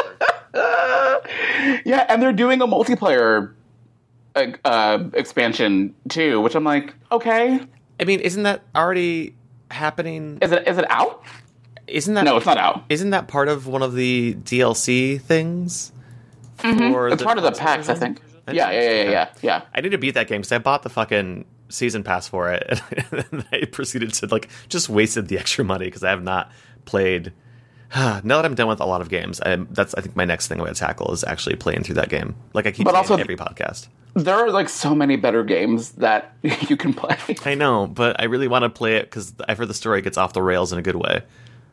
Yeah, and they're doing a multiplayer expansion too, which I'm like, okay. I mean, isn't that already happening? Is it out? Isn't that? No, it's not out. Isn't that part of one of the DLC things? It's part of the packs, I think. Yeah. I need to beat that game because I bought the fucking season pass for it, and then I proceeded to like just wasted the extra money because I have not played. Now that I'm done with a lot of games, that's I think my next thing I'm going to tackle is actually playing through that game. Like I keep saying also, every podcast. There are like so many better games that you can play. I know, but I really want to play it because I've heard the story gets off the rails in a good way.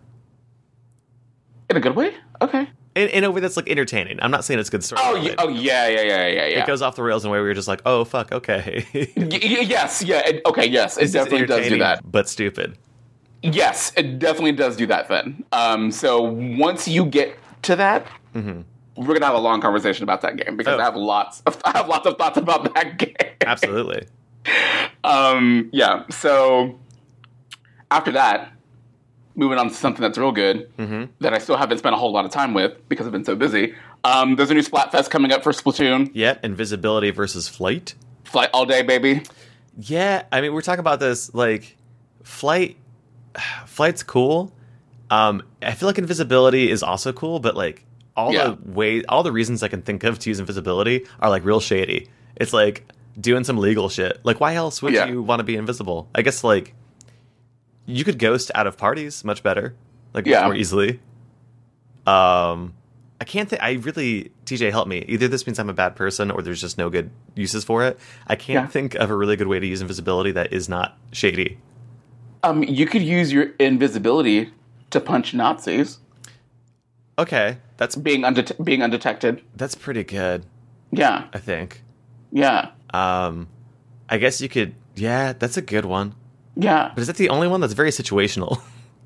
In a good way? Okay. In a way that's like entertaining. I'm not saying it's a good story. Yeah. It goes off the rails in a way where you're just like, oh fuck, okay. Yes, it definitely does do that. But stupid. Yes, it definitely does do that, Finn. So once you get to that, we're gonna have a long conversation about that game because I have lots of thoughts about that game. Absolutely. Yeah. So after that, moving on to something that's real good that I still haven't spent a whole lot of time with because I've been so busy. There's a new Splatfest coming up for Splatoon. Yeah, Invisibility versus Flight. Flight all day, baby. Yeah, I mean, we're talking about this, like, Flight's cool. I feel like Invisibility is also cool, but, like, all the reasons I can think of to use Invisibility are, like, real shady. It's, like, doing some legal shit. Like, why else would you want to be invisible? I guess, like, you could ghost out of parties much better, like more easily. I can't think. I really, TJ, help me. Either this means I'm a bad person, or there's just no good uses for it. I can't think of a really good way to use invisibility that is not shady. You could use your invisibility to punch Nazis. Okay, that's being undetected. That's pretty good. Yeah, I think. Yeah. I guess you could. Yeah, that's a good one. Yeah, but is that the only one that's very situational?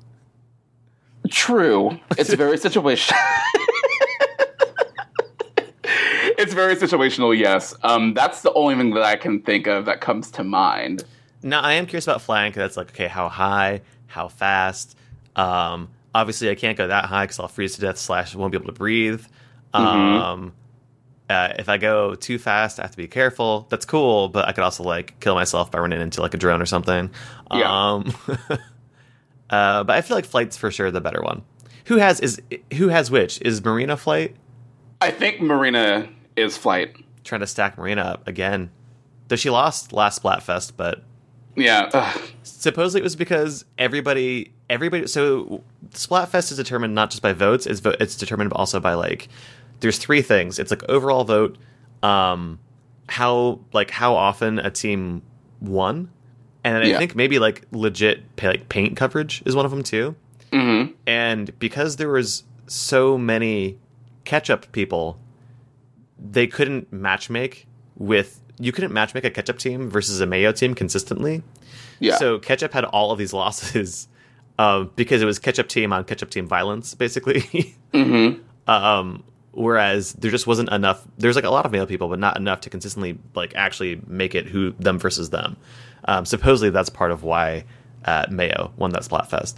True. It's very situational. It's very situational. Yes. That's the only thing that I can think of that comes to mind. Now, I am curious about flying, because that's like, okay, how high, how fast. Obviously, I can't go that high because I'll freeze to death / won't be able to breathe. If I go too fast, I have to be careful. That's cool, but I could also like kill myself by running into like a drone or something. Yeah. But I feel like flight's for sure the better one. Who has which? Is Marina flight? I think Marina is flight. Trying to stack Marina up again. Though she lost last Splatfest, but yeah. Supposedly it was because everybody. So Splatfest is determined not just by votes; it's determined also by like. There's 3 things. It's like overall vote, how often a team won, and I think maybe like legit paint coverage is one of them too. Mm-hmm. And because there was so many catch-up people, they couldn't matchmake a catch-up team versus a Mayo team consistently. Yeah. So catch-up had all of these losses because it was catch-up team on catch-up team violence, basically. Mm-hmm. Whereas there just wasn't enough. There's like a lot of Mayo people, but not enough to consistently like actually make it them versus them. Supposedly that's part of why Mayo won that Splatfest.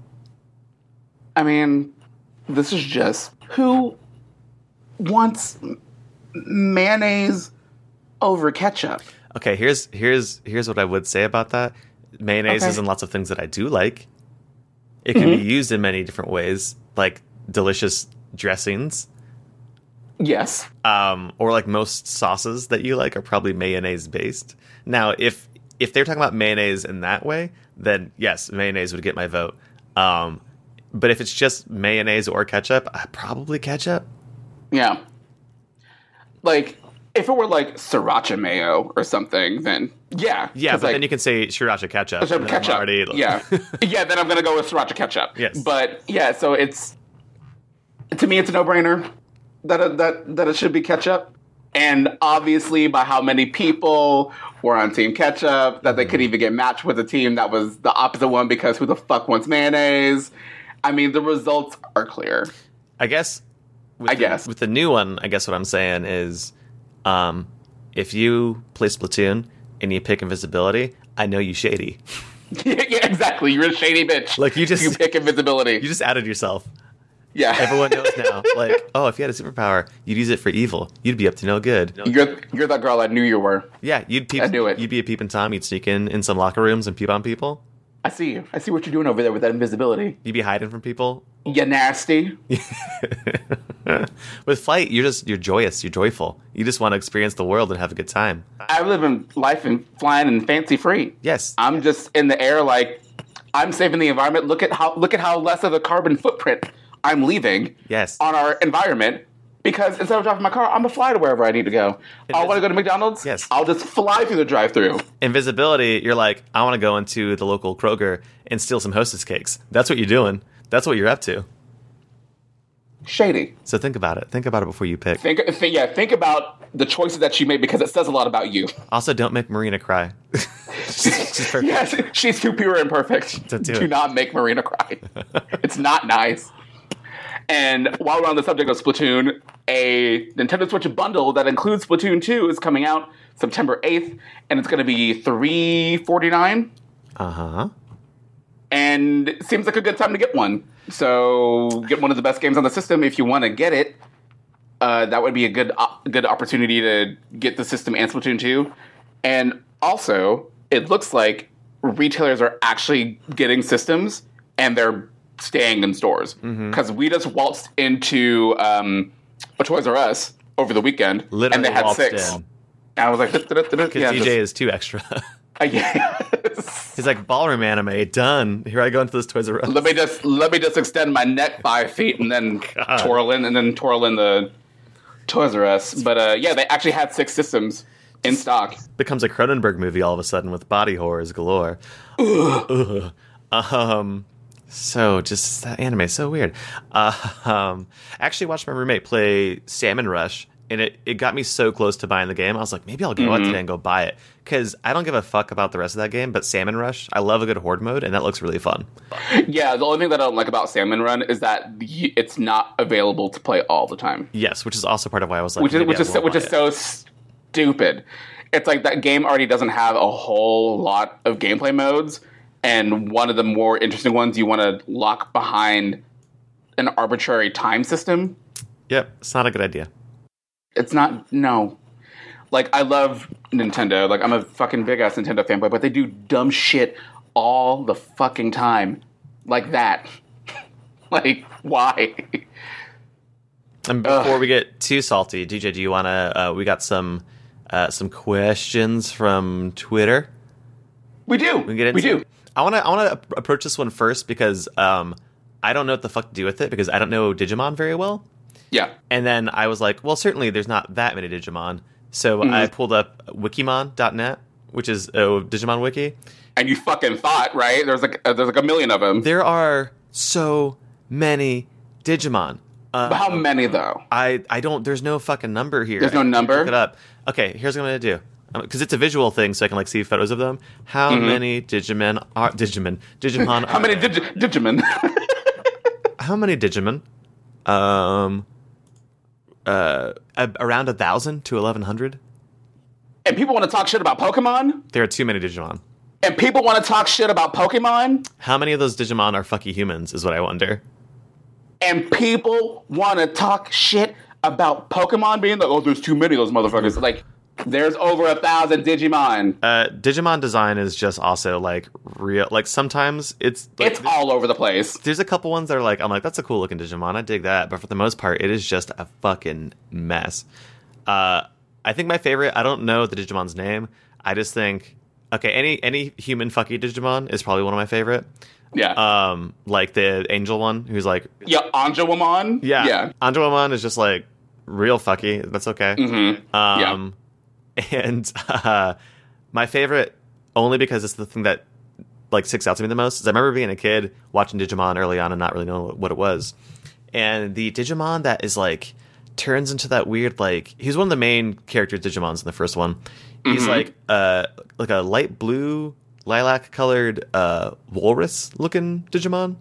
I mean, this is just who wants mayonnaise over ketchup. Okay, here's what I would say about that. Mayonnaise is in lots of things that I do like. It can be used in many different ways, like delicious dressings. Yes. Or like most sauces that you like are probably mayonnaise based. Now, if they're talking about mayonnaise in that way, then yes, mayonnaise would get my vote. But if it's just mayonnaise or ketchup, probably ketchup. Yeah. Like, if it were like sriracha mayo or something, then yeah. Yeah, but then you can say sriracha ketchup. Ketchup. Already, yeah. Yeah, then I'm going to go with sriracha ketchup. Yes. But yeah, so to me, it's a no-brainer that it should be ketchup. And obviously, by how many people were on Team Ketchup, that they could even get matched with a team that was the opposite one, because who the fuck wants mayonnaise? I mean, the results are clear. I guess. With the new one, I guess what I'm saying is, if you play Splatoon and you pick invisibility, I know you shady. Yeah, exactly. You're a shady bitch. Like you pick invisibility. You just outed yourself. Yeah. Everyone knows now. Like, oh, if you had a superpower, you'd use it for evil. You'd be up to no good. You're that girl I knew you were. Yeah, I knew it. You'd be a peeping Tom. You'd sneak in some locker rooms and peep on people. I see you. I see what you're doing over there with that invisibility. You'd be hiding from people. You nasty. With flight, you're joyous. You're joyful. You just want to experience the world and have a good time. I live in life and flying and fancy free. Yes. I'm just in the air like I'm saving the environment. Look at how less of a carbon footprint I'm leaving on our environment, because instead of driving my car, I'm going to fly to wherever I need to go. I want to go to McDonald's? Yes. I'll just fly through the drive-thru. Invisibility, you're like, I want to go into the local Kroger and steal some Hostess cakes. That's what you're doing. That's what you're up to. Shady. So think about it. Think about it before you pick. Think about the choices that you made, because it says a lot about you. Also, don't make Marina cry. she's perfect. Yes, she's too pure and perfect. Do not make Marina cry. It's not nice. And while we're on the subject of Splatoon, a Nintendo Switch bundle that includes Splatoon 2 is coming out September 8th, and it's going to be $349. Uh-huh. And it seems like a good time to get one. So get one of the best games on the system if you want to get it. That would be a good opportunity to get the system and Splatoon 2. And also, it looks like retailers are actually getting systems, and they're staying in stores, because we just waltzed into a Toys R Us over the weekend, and they had 6. And I was like, because DJ is too extra. Yes. He's like, ballroom anime, done. Here I go into this Toys R Us. Let me just extend my neck 5 feet and then twirl in the Toys R Us. But yeah, they actually had 6 systems in stock. Becomes a Cronenberg movie all of a sudden with body horrors galore. Ugh. So just that anime is so weird. I actually watched my roommate play Salmon Rush, and it got me so close to buying the game. I was like, maybe I'll go out today and go buy it, because I don't give a fuck about the rest of that game. But Salmon Rush, I love a good horde mode, and that looks really fun. Yeah, the only thing that I don't like about Salmon Run is that it's not available to play all the time. Yes, which is also part of why I was like, which is so stupid. It's like that game already doesn't have a whole lot of gameplay modes. And one of the more interesting ones, you want to lock behind an arbitrary time system. Yep, it's not a good idea. It's not, no. Like, I love Nintendo. Like, I'm a fucking big-ass Nintendo fanboy, but they do dumb shit all the fucking time. Like that. Like, why? And before we get too salty, DJ, do you want to, we got some questions from Twitter. We do. We do. I want to approach this one first because I don't know what the fuck to do with it because I don't know Digimon very well. Yeah. And then I was like, well, certainly there's not that many Digimon. So I pulled up wikimon.net, which is a Digimon wiki. And you fucking thought, right? There's like a million of them. There are so many Digimon. But how many though? I don't. There's no fucking number here. There's no number? Look it up. Okay, here's what I'm gonna do. Because it's a visual thing, so I can like see photos of them. How many Digimon are Digimon? How many Digimon? How many Digimon? Around 1,000 to 1,100. And people want to talk shit about Pokemon? There are too many Digimon. And people want to talk shit about Pokemon? How many of those Digimon are fucky humans? Is what I wonder. And people want to talk shit about Pokemon being like, oh, there's too many of those motherfuckers. Like, there's over 1,000 Digimon. Digimon design is just also like real. Like sometimes it's all over the place. There's a couple ones that are like, I'm like, that's a cool looking Digimon. I dig that. But for the most part, it is just a fucking mess. I think my favorite, I don't know the Digimon's name. I just think, okay, any human fucky Digimon is probably one of my favorite. Yeah. Like the angel one who's like, yeah, Anjouamon. Yeah. Anjouamon is just like real fucky. That's okay. Yeah. And my favorite, only because it's the thing that like sticks out to me the most, is I remember being a kid watching Digimon early on and not really knowing what it was. And the Digimon that is like turns into that weird, like, he's one of the main characters Digimons in the first one. He's like a light blue, lilac colored walrus looking Digimon.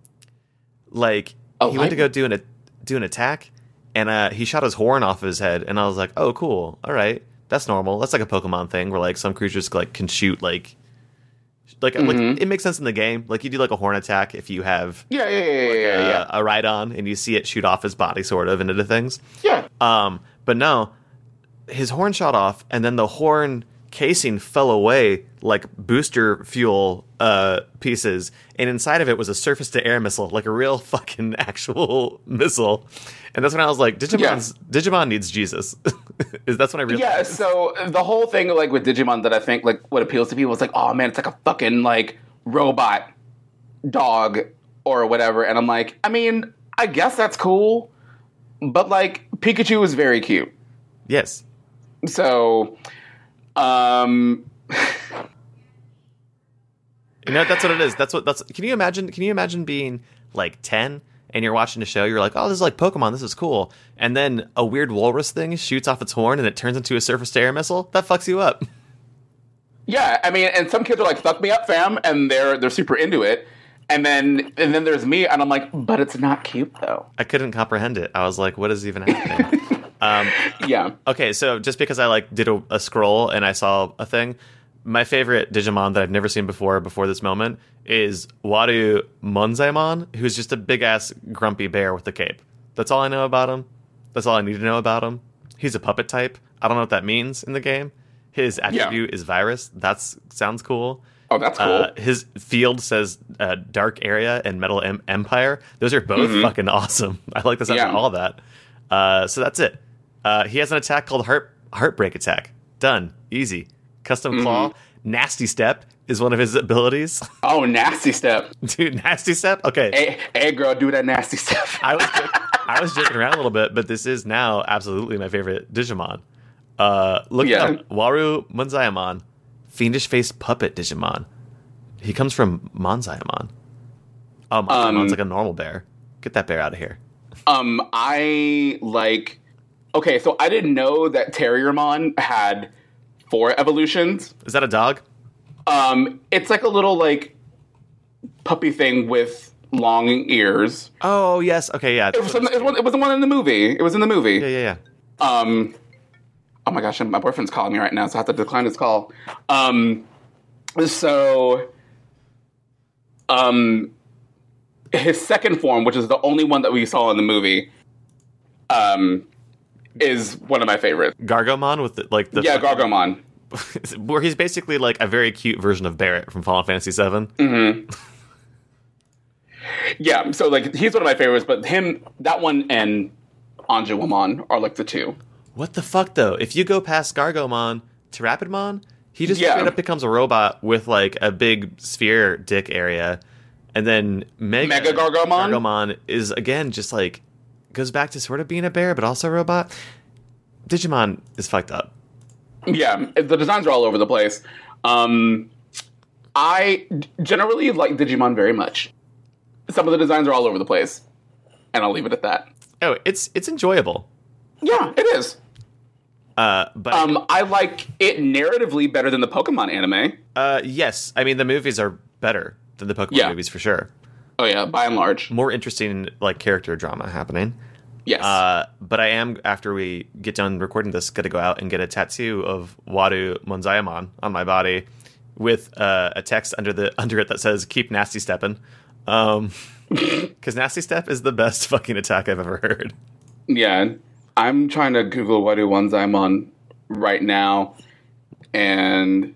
Like he went to go do an attack, and he shot his horn off his head, and I was like, oh cool, all right. That's normal. That's like a Pokemon thing where like some creatures like can shoot like it makes sense in the game. Like you do like a horn attack if you have a Rhydon and you see it shoot off his body sort of into things. Yeah. But no, his horn shot off and then the horn casing fell away like booster fuel pieces, and inside of it was a surface to air missile, like a real fucking actual missile. And that's when I was like, Digimon needs Jesus. That's when I realized. Yeah, so the whole thing like with Digimon that I think like what appeals to people is like, oh man, it's like a fucking like robot dog or whatever. And I'm like, I mean, I guess that's cool, but like Pikachu is very cute. Yes. So you know, that's what it is. That's can you imagine being like 10 and you're watching a show, you're like, oh, this is like Pokemon, this is cool. And then a weird walrus thing shoots off its horn and it turns into a surface to air missile? That fucks you up. Yeah, I mean, and some kids are like, fuck me up, fam, and they're super into it. And then there's me, and I'm like, but it's not cute, though. I couldn't comprehend it. I was like, what is even happening? Yeah. Okay, so just because I like did a scroll and I saw a thing, my favorite Digimon that I've never seen before this moment is Waru Monzaemon, who's just a big-ass grumpy bear with a cape. That's all I know about him. That's all I need to know about him. He's a puppet type. I don't know what that means in the game. His attribute is Virus. That sounds cool. Oh, that's cool. His field says Dark Area and Metal Empire. Those are both fucking awesome. I like the sound of all of that. So that's it. He has an attack called Heartbreak Attack. Done. Easy. Custom claw. Nasty Step is one of his abilities. Oh, Nasty Step. Dude, Nasty Step? Okay. Hey, girl, do that Nasty Step. I was joking around a little bit, but this is now absolutely my favorite Digimon. Look up Waru Monzaimon, fiendish-faced puppet Digimon. He comes from Monzaimon. Oh, Monzaimon's like a normal bear. Get that bear out of here. Okay, so I didn't know that Terriermon had 4 evolutions. Is that a dog? It's like a little, like, puppy thing with long ears. Oh, yes. Okay, yeah. It was the one in the movie. It was in the movie. Yeah. Oh my gosh, my boyfriend's calling me right now, so I have to decline his call. His second form, which is the only one that we saw in the movie, is one of my favorites. Gargomon with the Gargomon. Where he's basically like a very cute version of Barrett from Final Fantasy VII. Mm-hmm. Yeah, so like he's one of my favorites, but that one and Anjuwamon are like the 2. What the fuck though? If you go past Gargomon to Rapidmon, he just straight up becomes a robot with like a big sphere dick area, and then Mega Gargomon is again just like goes back to sort of being a bear, but also a robot. Digimon is fucked up. Yeah, the designs are all over the place. I generally like Digimon very much. Some of the designs are all over the place, and I'll leave it at that. Oh, it's enjoyable. Yeah, it is. But I like it narratively better than the Pokemon anime. Yes, I mean the movies are better than the Pokemon movies for sure. Oh yeah, by and large, more interesting like character drama happening. Yes. But I am, after we get done recording this, going to go out and get a tattoo of Waru Monzaimon on my body with a text under it that says "Keep Nasty Steppin'," because Nasty Step is the best fucking attack I've ever heard. Yeah, I'm trying to Google Waru Monzaimon right now, and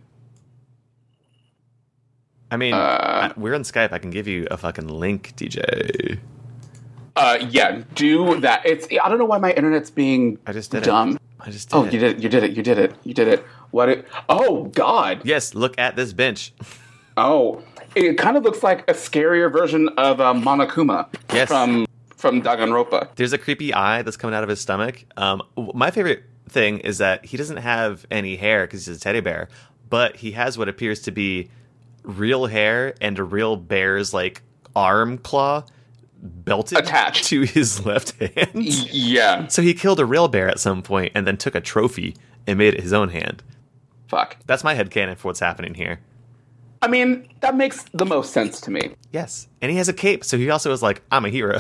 I mean, we're on Skype. I can give you a fucking link, DJ. Yeah, do that. I don't know why my internet's being dumb. I just did it. You did it. Oh, God. Yes, look at this bench. Oh, it kind of looks like a scarier version of Monokuma from Danganronpa. There's a creepy eye that's coming out of his stomach. My favorite thing is that he doesn't have any hair because he's a teddy bear, but he has what appears to be real hair and a real bear's like arm claw belted attached to his left hand. Yeah. So he killed a real bear at some point and then took a trophy and made it his own hand. Fuck. That's my headcanon for what's happening here. I mean, that makes the most sense to me. Yes. And he has a cape, so he also is like, I'm a hero.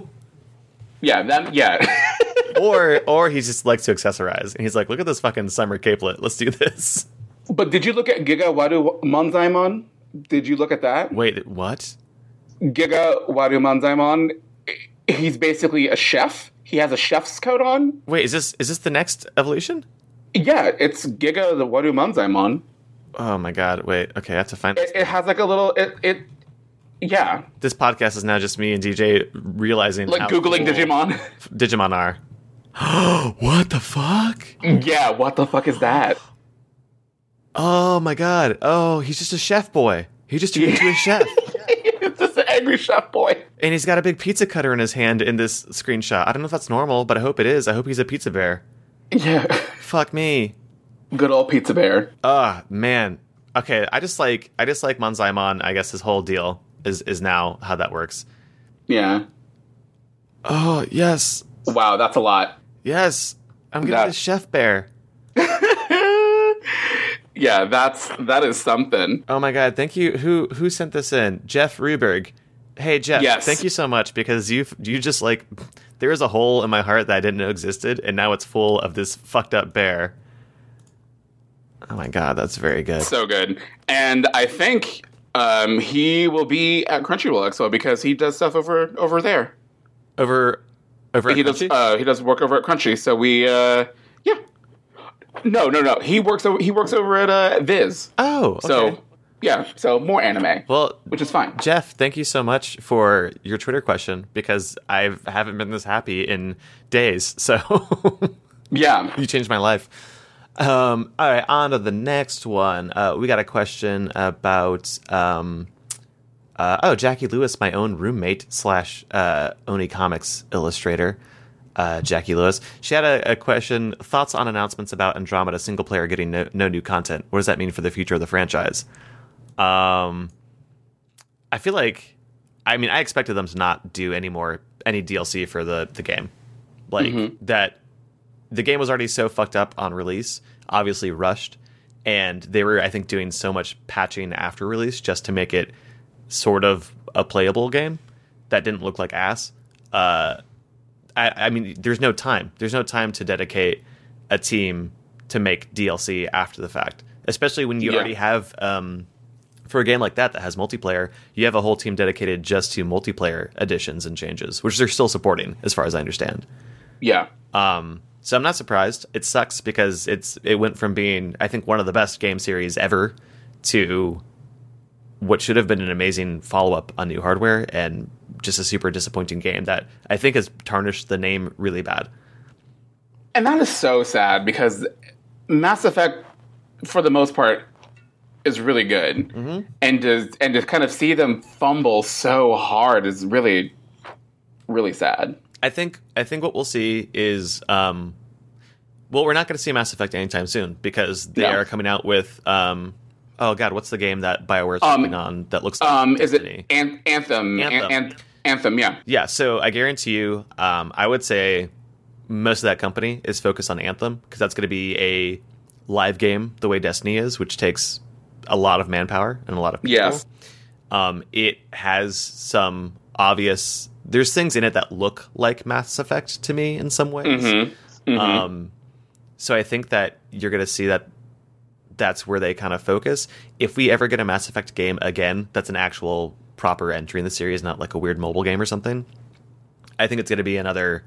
Yeah. Or he just likes to accessorize. And he's like, look at this fucking summer capelet. Let's do this. But did you look at Giga Waru Monzaimon? Did you look at that? Wait, what? Giga Waru Monzaimon, he's basically a chef. He has a chef's coat on. Wait, is this the next evolution? Yeah, it's Giga the Waru Monzaimon. Oh my god, wait, okay, I have to find it has like a little, yeah. This podcast is now just me and DJ realizing like how Googling cool Digimon are. What the fuck? Yeah, what the fuck is that? Oh my god, oh, he's just a chef boy. He just turned into a chef. It's just an angry chef boy. And he's got a big pizza cutter in his hand in this screenshot. I don't know if that's normal, but I hope it is. I hope he's a pizza bear. Yeah. Fuck me. Good old pizza bear. Man. Okay, I just like Monzaimon. I guess his whole deal is now how that works. Yeah. Oh, yes. Wow, that's a lot. Yes. I'm getting a chef bear. Yeah, that is something. Oh my god, thank you. Who sent this in? Jeff Ruberg. Hey Jeff, yes. Thank you so much because you just like there is a hole in my heart that I didn't know existed and now it's full of this fucked up bear. Oh my god, that's very good. So good. And I think he will be at Crunchyroll Expo because he does stuff over there. Over he does he does work over at Crunchy. So we yeah. No. He works over at Viz. Oh, okay. So yeah, so more anime. Well, which is fine. Jeff, thank you so much for your Twitter question because I haven't been this happy in days. So yeah, you changed my life. All right, on to the next one. We got a question about Jackie Lewis, my own roommate slash Oni Comics illustrator. Jackie Lewis. She had a question. Thoughts on announcements about Andromeda single player getting no new content? What does that mean for the future of the franchise? I feel like, I expected them to not do any DLC for the game. Like, that the game was already so fucked up on release, obviously rushed, and they were, I think, doing so much patching after release just to make it sort of a playable game that didn't look like ass. There's no time. There's no time to dedicate a team to make DLC after the fact, especially when you already have, for a game like that has multiplayer, you have a whole team dedicated just to multiplayer additions and changes, which they're still supporting, as far as I understand. Yeah. So I'm not surprised. It sucks because it went from being, I think, one of the best game series ever to what should have been an amazing follow-up on new hardware and just a super disappointing game that I think has tarnished the name really bad. And that is so sad because Mass Effect, for the most part, is really good. Mm-hmm. And to kind of see them fumble so hard is really, really sad. I think what we'll see is, we're not going to see Mass Effect anytime soon because they are coming out with, oh god, what's the game that BioWare's working on that looks like Destiny? Is it Anthem? Anthem, yeah. Yeah, so I guarantee you, I would say most of that company is focused on Anthem because that's going to be a live game the way Destiny is, which takes a lot of manpower and a lot of people. Yes. It has some obvious... There's things in it that look like Mass Effect to me in some ways. Mm-hmm. Mm-hmm. So I think that you're going to see that that's where they kind of focus. If we ever get a Mass Effect game again, that's an actual proper entry in the series, not like a weird mobile game or something, I think it's going to be another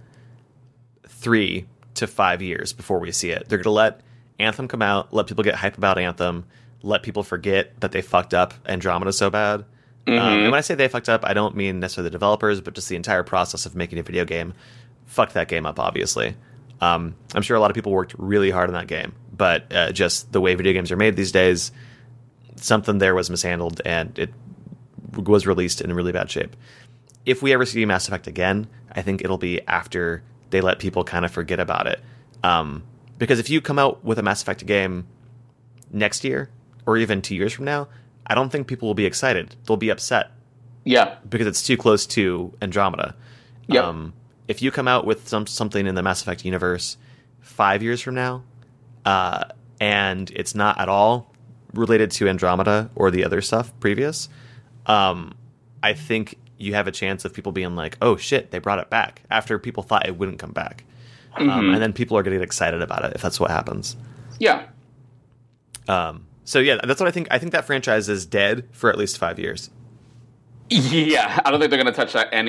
3 to 5 years before we see it. They're going to let Anthem come out, let people get hype about Anthem, let people forget that they fucked up Andromeda so bad. Mm-hmm. And when I say they fucked up, I don't mean necessarily the developers, but just the entire process of making a video game fucked that game up, obviously. I'm sure a lot of people worked really hard on that game, but just the way video games are made these days, something there was mishandled, and it was released in really bad shape. If we ever see Mass Effect again, I think it'll be after they let people kind of forget about it. Because if you come out with a Mass Effect game next year, or even 2 years from now, I don't think people will be excited. They'll be upset. Yeah. Because it's too close to Andromeda. Yep. If you come out with something in the Mass Effect universe 5 years from now, and it's not at all related to Andromeda or the other stuff previous, I think you have a chance of people being like, oh shit, they brought it back, after people thought it wouldn't come back. Mm-hmm. And then people are going to get excited about it if that's what happens. Yeah. So yeah, that's what I think. I think that franchise is dead for at least 5 years. Yeah, I don't think they're going to touch that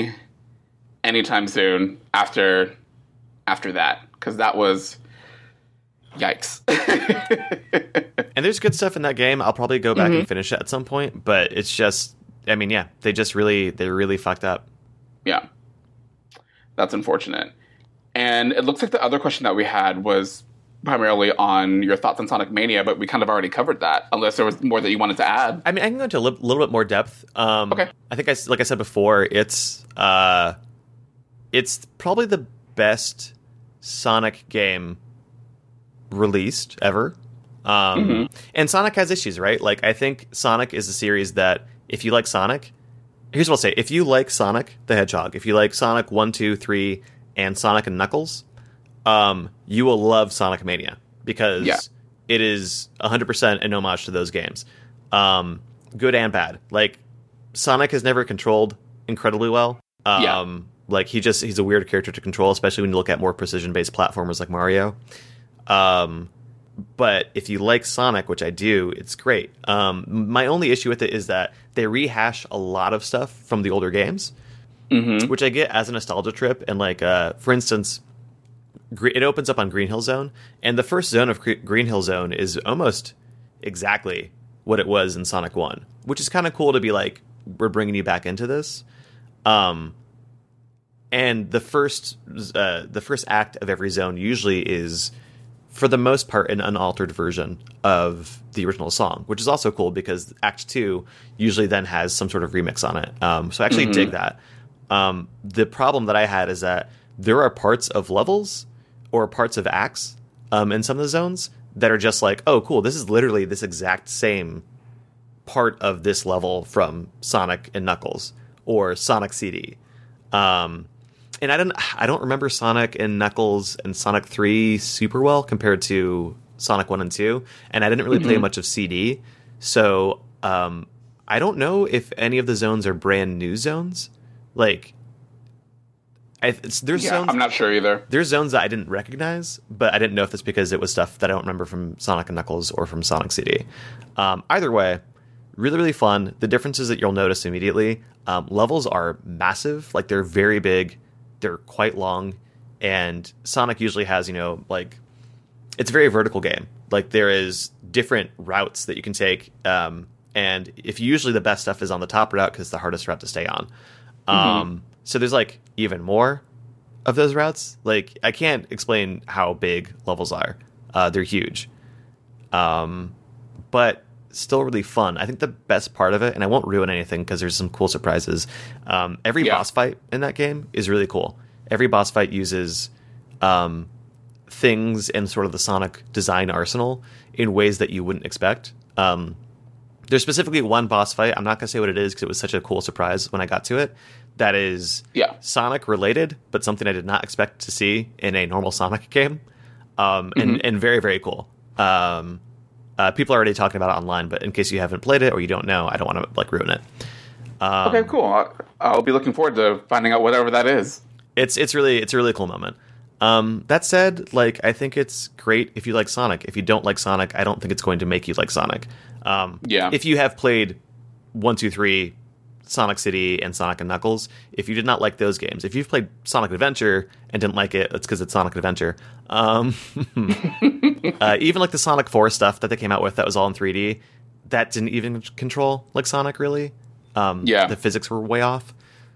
anytime soon after that, because that was yikes. And there's good stuff in that game. I'll probably go back and finish it at some point, but it's just, I mean, yeah, they really fucked up. Yeah, that's unfortunate. And it looks like the other question that we had was primarily on your thoughts on Sonic Mania, but we kind of already covered that, unless there was more that you wanted to add. I mean, I can go into a little bit more depth. Okay. I think, like I said before, it's probably the best Sonic game released ever. And Sonic has issues, right? Like, I think Sonic is a series that, if you like Sonic, here's what I'll say. If you like Sonic the Hedgehog, if you like Sonic 1, 2, 3, and Sonic and Knuckles, you will love Sonic Mania, because it is 100% an homage to those games. Good and bad. Like, Sonic has never controlled incredibly well. Like, he's a weird character to control, especially when you look at more precision-based platformers like Mario. But if you like Sonic, which I do, it's great. My only issue with it is that they rehash a lot of stuff from the older games, which I get as a nostalgia trip. And, like, for instance, it opens up on Green Hill Zone, and the first zone of Green Hill Zone is almost exactly what it was in Sonic 1, which is kind of cool to be like, we're bringing you back into this. And the first act of every zone usually is for the most part, an unaltered version of the original song, which is also cool because Act 2 usually then has some sort of remix on it. So I actually dig that. The problem that I had is that there are parts of levels or parts of acts in some of the zones that are just like, oh, cool, this is literally this exact same part of this level from Sonic and Knuckles or Sonic CD. And I don't remember Sonic and Knuckles and Sonic 3 super well compared to Sonic 1 and 2, and I didn't really play much of CD, so I don't know if any of the zones are brand new zones. Like, there's zones, I'm not sure either. There's zones that I didn't recognize, but I didn't know if it's because it was stuff that I don't remember from Sonic and Knuckles or from Sonic CD. Either way, really, really fun. The differences that you'll notice immediately, levels are massive, like they're very big. They're quite long, and Sonic usually has, like, it's a very vertical game. Like, there is different routes that you can take, and if usually the best stuff is on the top route because it's the hardest route to stay on. So there's, like, even more of those routes. Like, I can't explain how big levels are. They're huge. But still really fun. I think the best part of it, and I won't ruin anything because there's some cool surprises, every boss fight in that game is really cool. Every boss fight uses things in sort of the Sonic design arsenal in ways that you wouldn't expect. There's specifically one boss fight, I'm not going to say what it is because it was such a cool surprise when I got to it, that is Sonic related, but something I did not expect to see in a normal Sonic game, and very, very cool. People are already talking about it online, but in case you haven't played it or you don't know, I don't want to like ruin it. Okay, cool. I'll be looking forward to finding out whatever that is. It's a really cool moment. That said, like, I think it's great if you like Sonic. If you don't like Sonic, I don't think it's going to make you like Sonic. If you have played 1, 2, 3, Sonic City, and Sonic and Knuckles, if you did not like those games, if you've played Sonic Adventure and didn't like it, it's because it's Sonic Adventure. Even like the Sonic 4 stuff that they came out with that was all in 3D, that didn't even control like Sonic really. The physics were way off.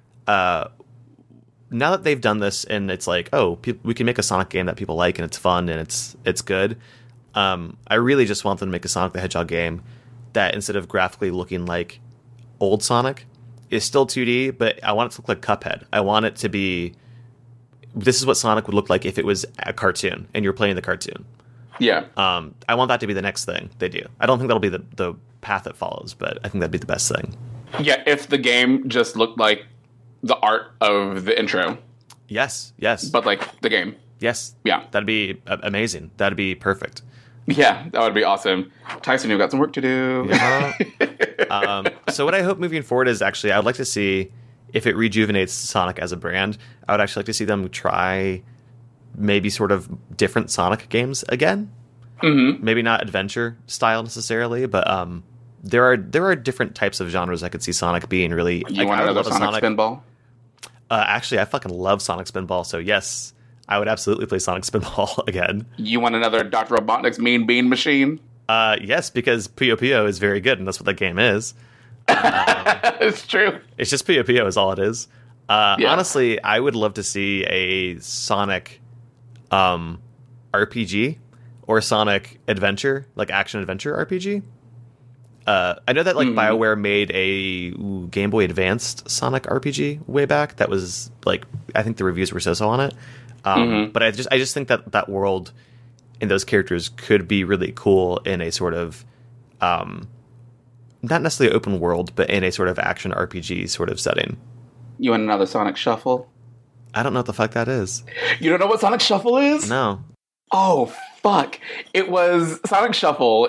Now that they've done this and it's like, oh, we can make a Sonic game that people like and it's fun and it's good. I really just want them to make a Sonic the Hedgehog game that instead of graphically looking like old Sonic is still 2D, but I want it to look like Cuphead. I want it to be, this is what Sonic would look like if it was a cartoon and you're playing the cartoon. Yeah. I want that to be the next thing they do. I don't think that'll be the path that follows, but I think that'd be the best thing. Yeah, if the game just looked like the art of the intro. Yes. But like the game. Yes. Yeah. That'd be amazing. That'd be perfect. Yeah, that would be awesome. Tyson, you've got some work to do. Yeah. So what I hope moving forward is actually, I would like to see if it rejuvenates Sonic as a brand. I would actually like to see them try maybe sort of different Sonic games again. Maybe not adventure style necessarily, but there are different types of genres I could see Sonic being really. You want another Sonic Spinball? Actually, I fucking love Sonic Spinball, so yes, I would absolutely play Sonic Spinball again. You want another Dr. Robotnik's Mean Bean Machine? Yes, because Puyo Puyo is very good, and that's what that game is. It's true. It's just Puyo Puyo is all it is. Honestly, I would love to see a Sonic RPG or Sonic Adventure, like action-adventure RPG. I know that like BioWare made a Game Boy Advanced Sonic RPG way back. That was like, I think the reviews were so-so on it. But I just think that world and those characters could be really cool in a sort of not necessarily open world, but in a sort of action RPG sort of setting. You want another Sonic Shuffle? I don't know what the fuck that is. You don't know what Sonic Shuffle is? No. Oh, fuck. It was Sonic Shuffle.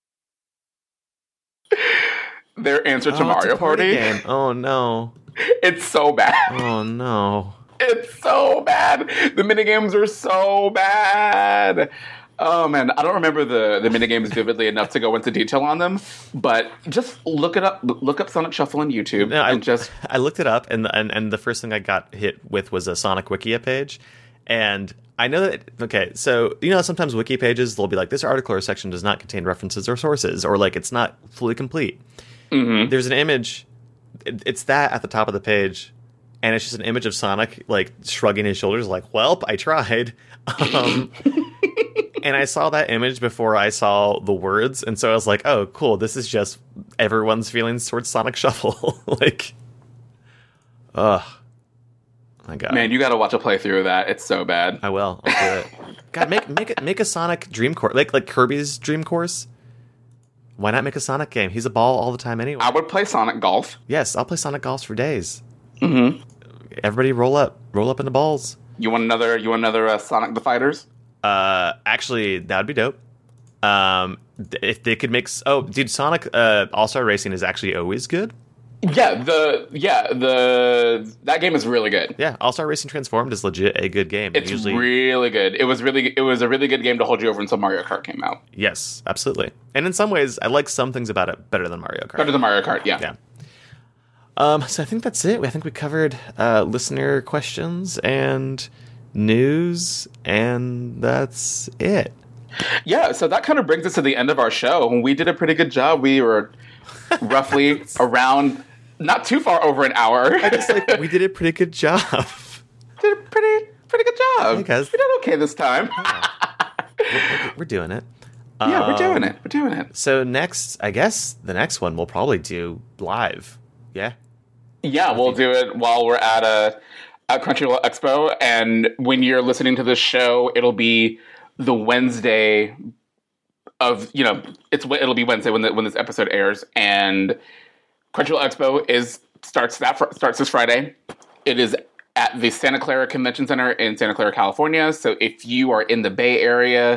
Their answer to Mario Party. Game. Oh, no. It's so bad. Oh, no. It's so bad. The minigames are so bad. Oh, man. I don't remember the minigames vividly enough to go into detail on them, but just look it up. Look up Sonic Shuffle on YouTube. No, I looked it up, and the first thing I got hit with was a Sonic Wikia page. And I know that, okay, so, sometimes wiki pages, they'll be like, this article or section does not contain references or sources, or like, it's not fully complete. There's an image, it's that at the top of the page, and it's just an image of Sonic, like, shrugging his shoulders, like, welp, I tried. And I saw that image before I saw the words, and so I was like, oh, cool, this is just everyone's feelings towards Sonic Shuffle. Like, ugh. My God. Man, you gotta watch a playthrough of that. It's so bad. I will. I'll do it. God, make a Sonic Dream Course, like Kirby's Dream Course. Why not make a Sonic game? He's a ball all the time anyway. I would play Sonic Golf. Yes, I'll play Sonic Golf for days. Mm-hmm. Everybody roll up in the balls. You want another Sonic the Fighters? Actually, that would be dope. If they could make... Oh, dude, Sonic All-Star Racing is actually always good. Yeah, that game is really good. Yeah, All-Star Racing Transformed is legit a good game. It's really good. It was a really good game to hold you over until Mario Kart came out. Yes, absolutely. And in some ways, I like some things about it better than Mario Kart. Better than Mario Kart, yeah. So I think that's it. I think we covered listener questions and news, and that's it. Yeah, so that kind of brings us to the end of our show. We did a pretty good job. We were roughly around, not too far over an hour. I just like, we did a pretty good job. Did a pretty good job. Hey guys. We did okay this time. We're doing it. Yeah, we're doing it. We're doing it. So next, I guess the next one we'll probably do live. Yeah? Yeah, we'll do it while we're at Crunchyroll Expo. And when you're listening to this show, it'll be the Wednesday of, it'll be Wednesday when this episode airs. And Crunchyroll Expo starts this Friday. It is at the Santa Clara Convention Center in Santa Clara, California. So if you are in the Bay Area,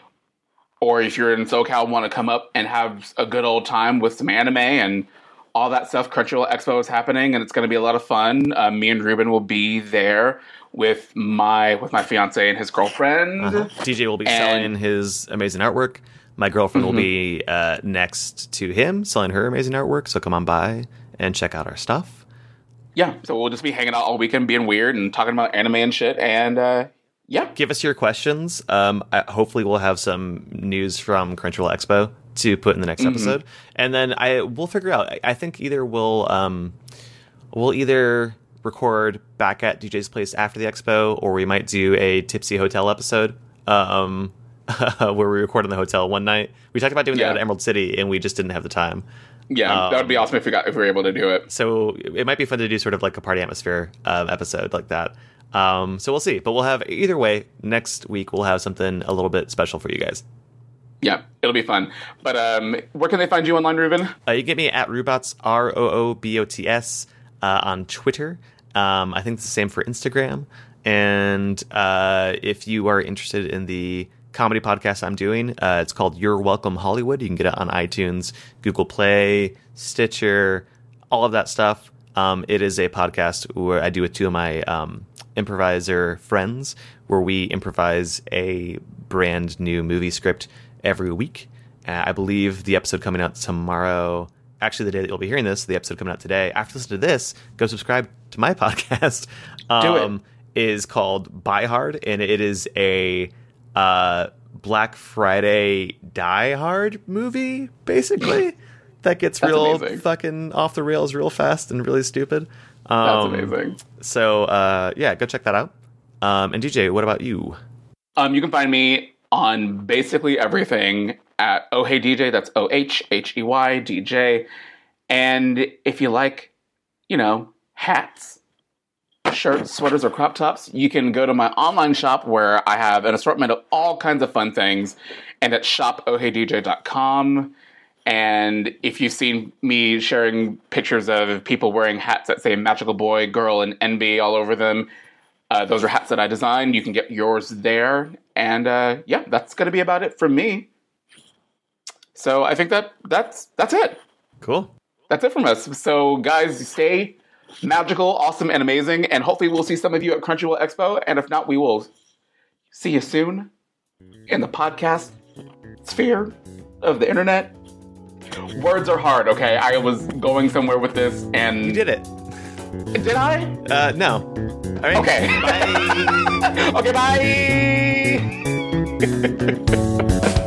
or if you're in SoCal, want to come up and have a good old time with some anime and all that stuff, Crunchyroll Expo is happening, and it's going to be a lot of fun. Me and Ruben will be there with my fiance and his girlfriend. DJ will be selling his amazing artwork. My girlfriend will be next to him, selling her amazing artwork. So come on by and check out our stuff. Yeah, so we'll just be hanging out all weekend, being weird and talking about anime and shit. And give us your questions. Hopefully, we'll have some news from Crunchyroll Expo to put in the next episode, and then we'll figure out. I think either we'll either record back at DJ's place after the expo, or we might do a Tipsy Hotel episode where we record in the hotel one night. We talked about doing that at Emerald City, and we just didn't have the time. Yeah, that would be awesome if we were able to do it. So it might be fun to do sort of like a party atmosphere episode like that. So we'll see, but we'll have either way. Next week we'll have something a little bit special for you guys. Yeah, it'll be fun. But where can they find you online, Ruben? You can get me at Roobots, ROOBOTS, on Twitter. I think it's the same for Instagram. And if you are interested in the comedy podcast I'm doing, it's called You're Welcome Hollywood. You can get it on iTunes, Google Play, Stitcher, all of that stuff. It is a podcast where I do with two of my improviser friends, where we improvise a brand new movie script every week. I believe the episode coming out tomorrow, actually the day that you'll be hearing this, the episode coming out today, after listening to this, go subscribe to my podcast. Do it. Is called Buy Hard, and it is a Black Friday Die Hard movie, basically, that gets real amazing. Fucking off the rails real fast and really stupid. That's amazing. So, go check that out. And DJ, what about you? You can find me on basically everything at Oh Hey DJ. That's OHHEY DJ. And if you like, hats, shirts, sweaters, or crop tops, you can go to my online shop where I have an assortment of all kinds of fun things, and at shopohdj.com. And if you've seen me sharing pictures of people wearing hats that say Magical Boy, Girl, and NB all over them, those are hats that I designed. You can get yours there. And that's going to be about it from me. So I think that's it. Cool. That's it from us. So guys, stay magical, awesome, and amazing. And hopefully we'll see some of you at Crunchyroll Expo. And if not, we will see you soon in the podcast sphere of the internet. Words are hard, okay? I was going somewhere with this, and... You did it. Did I? No. All right. Okay. Bye. Okay, bye!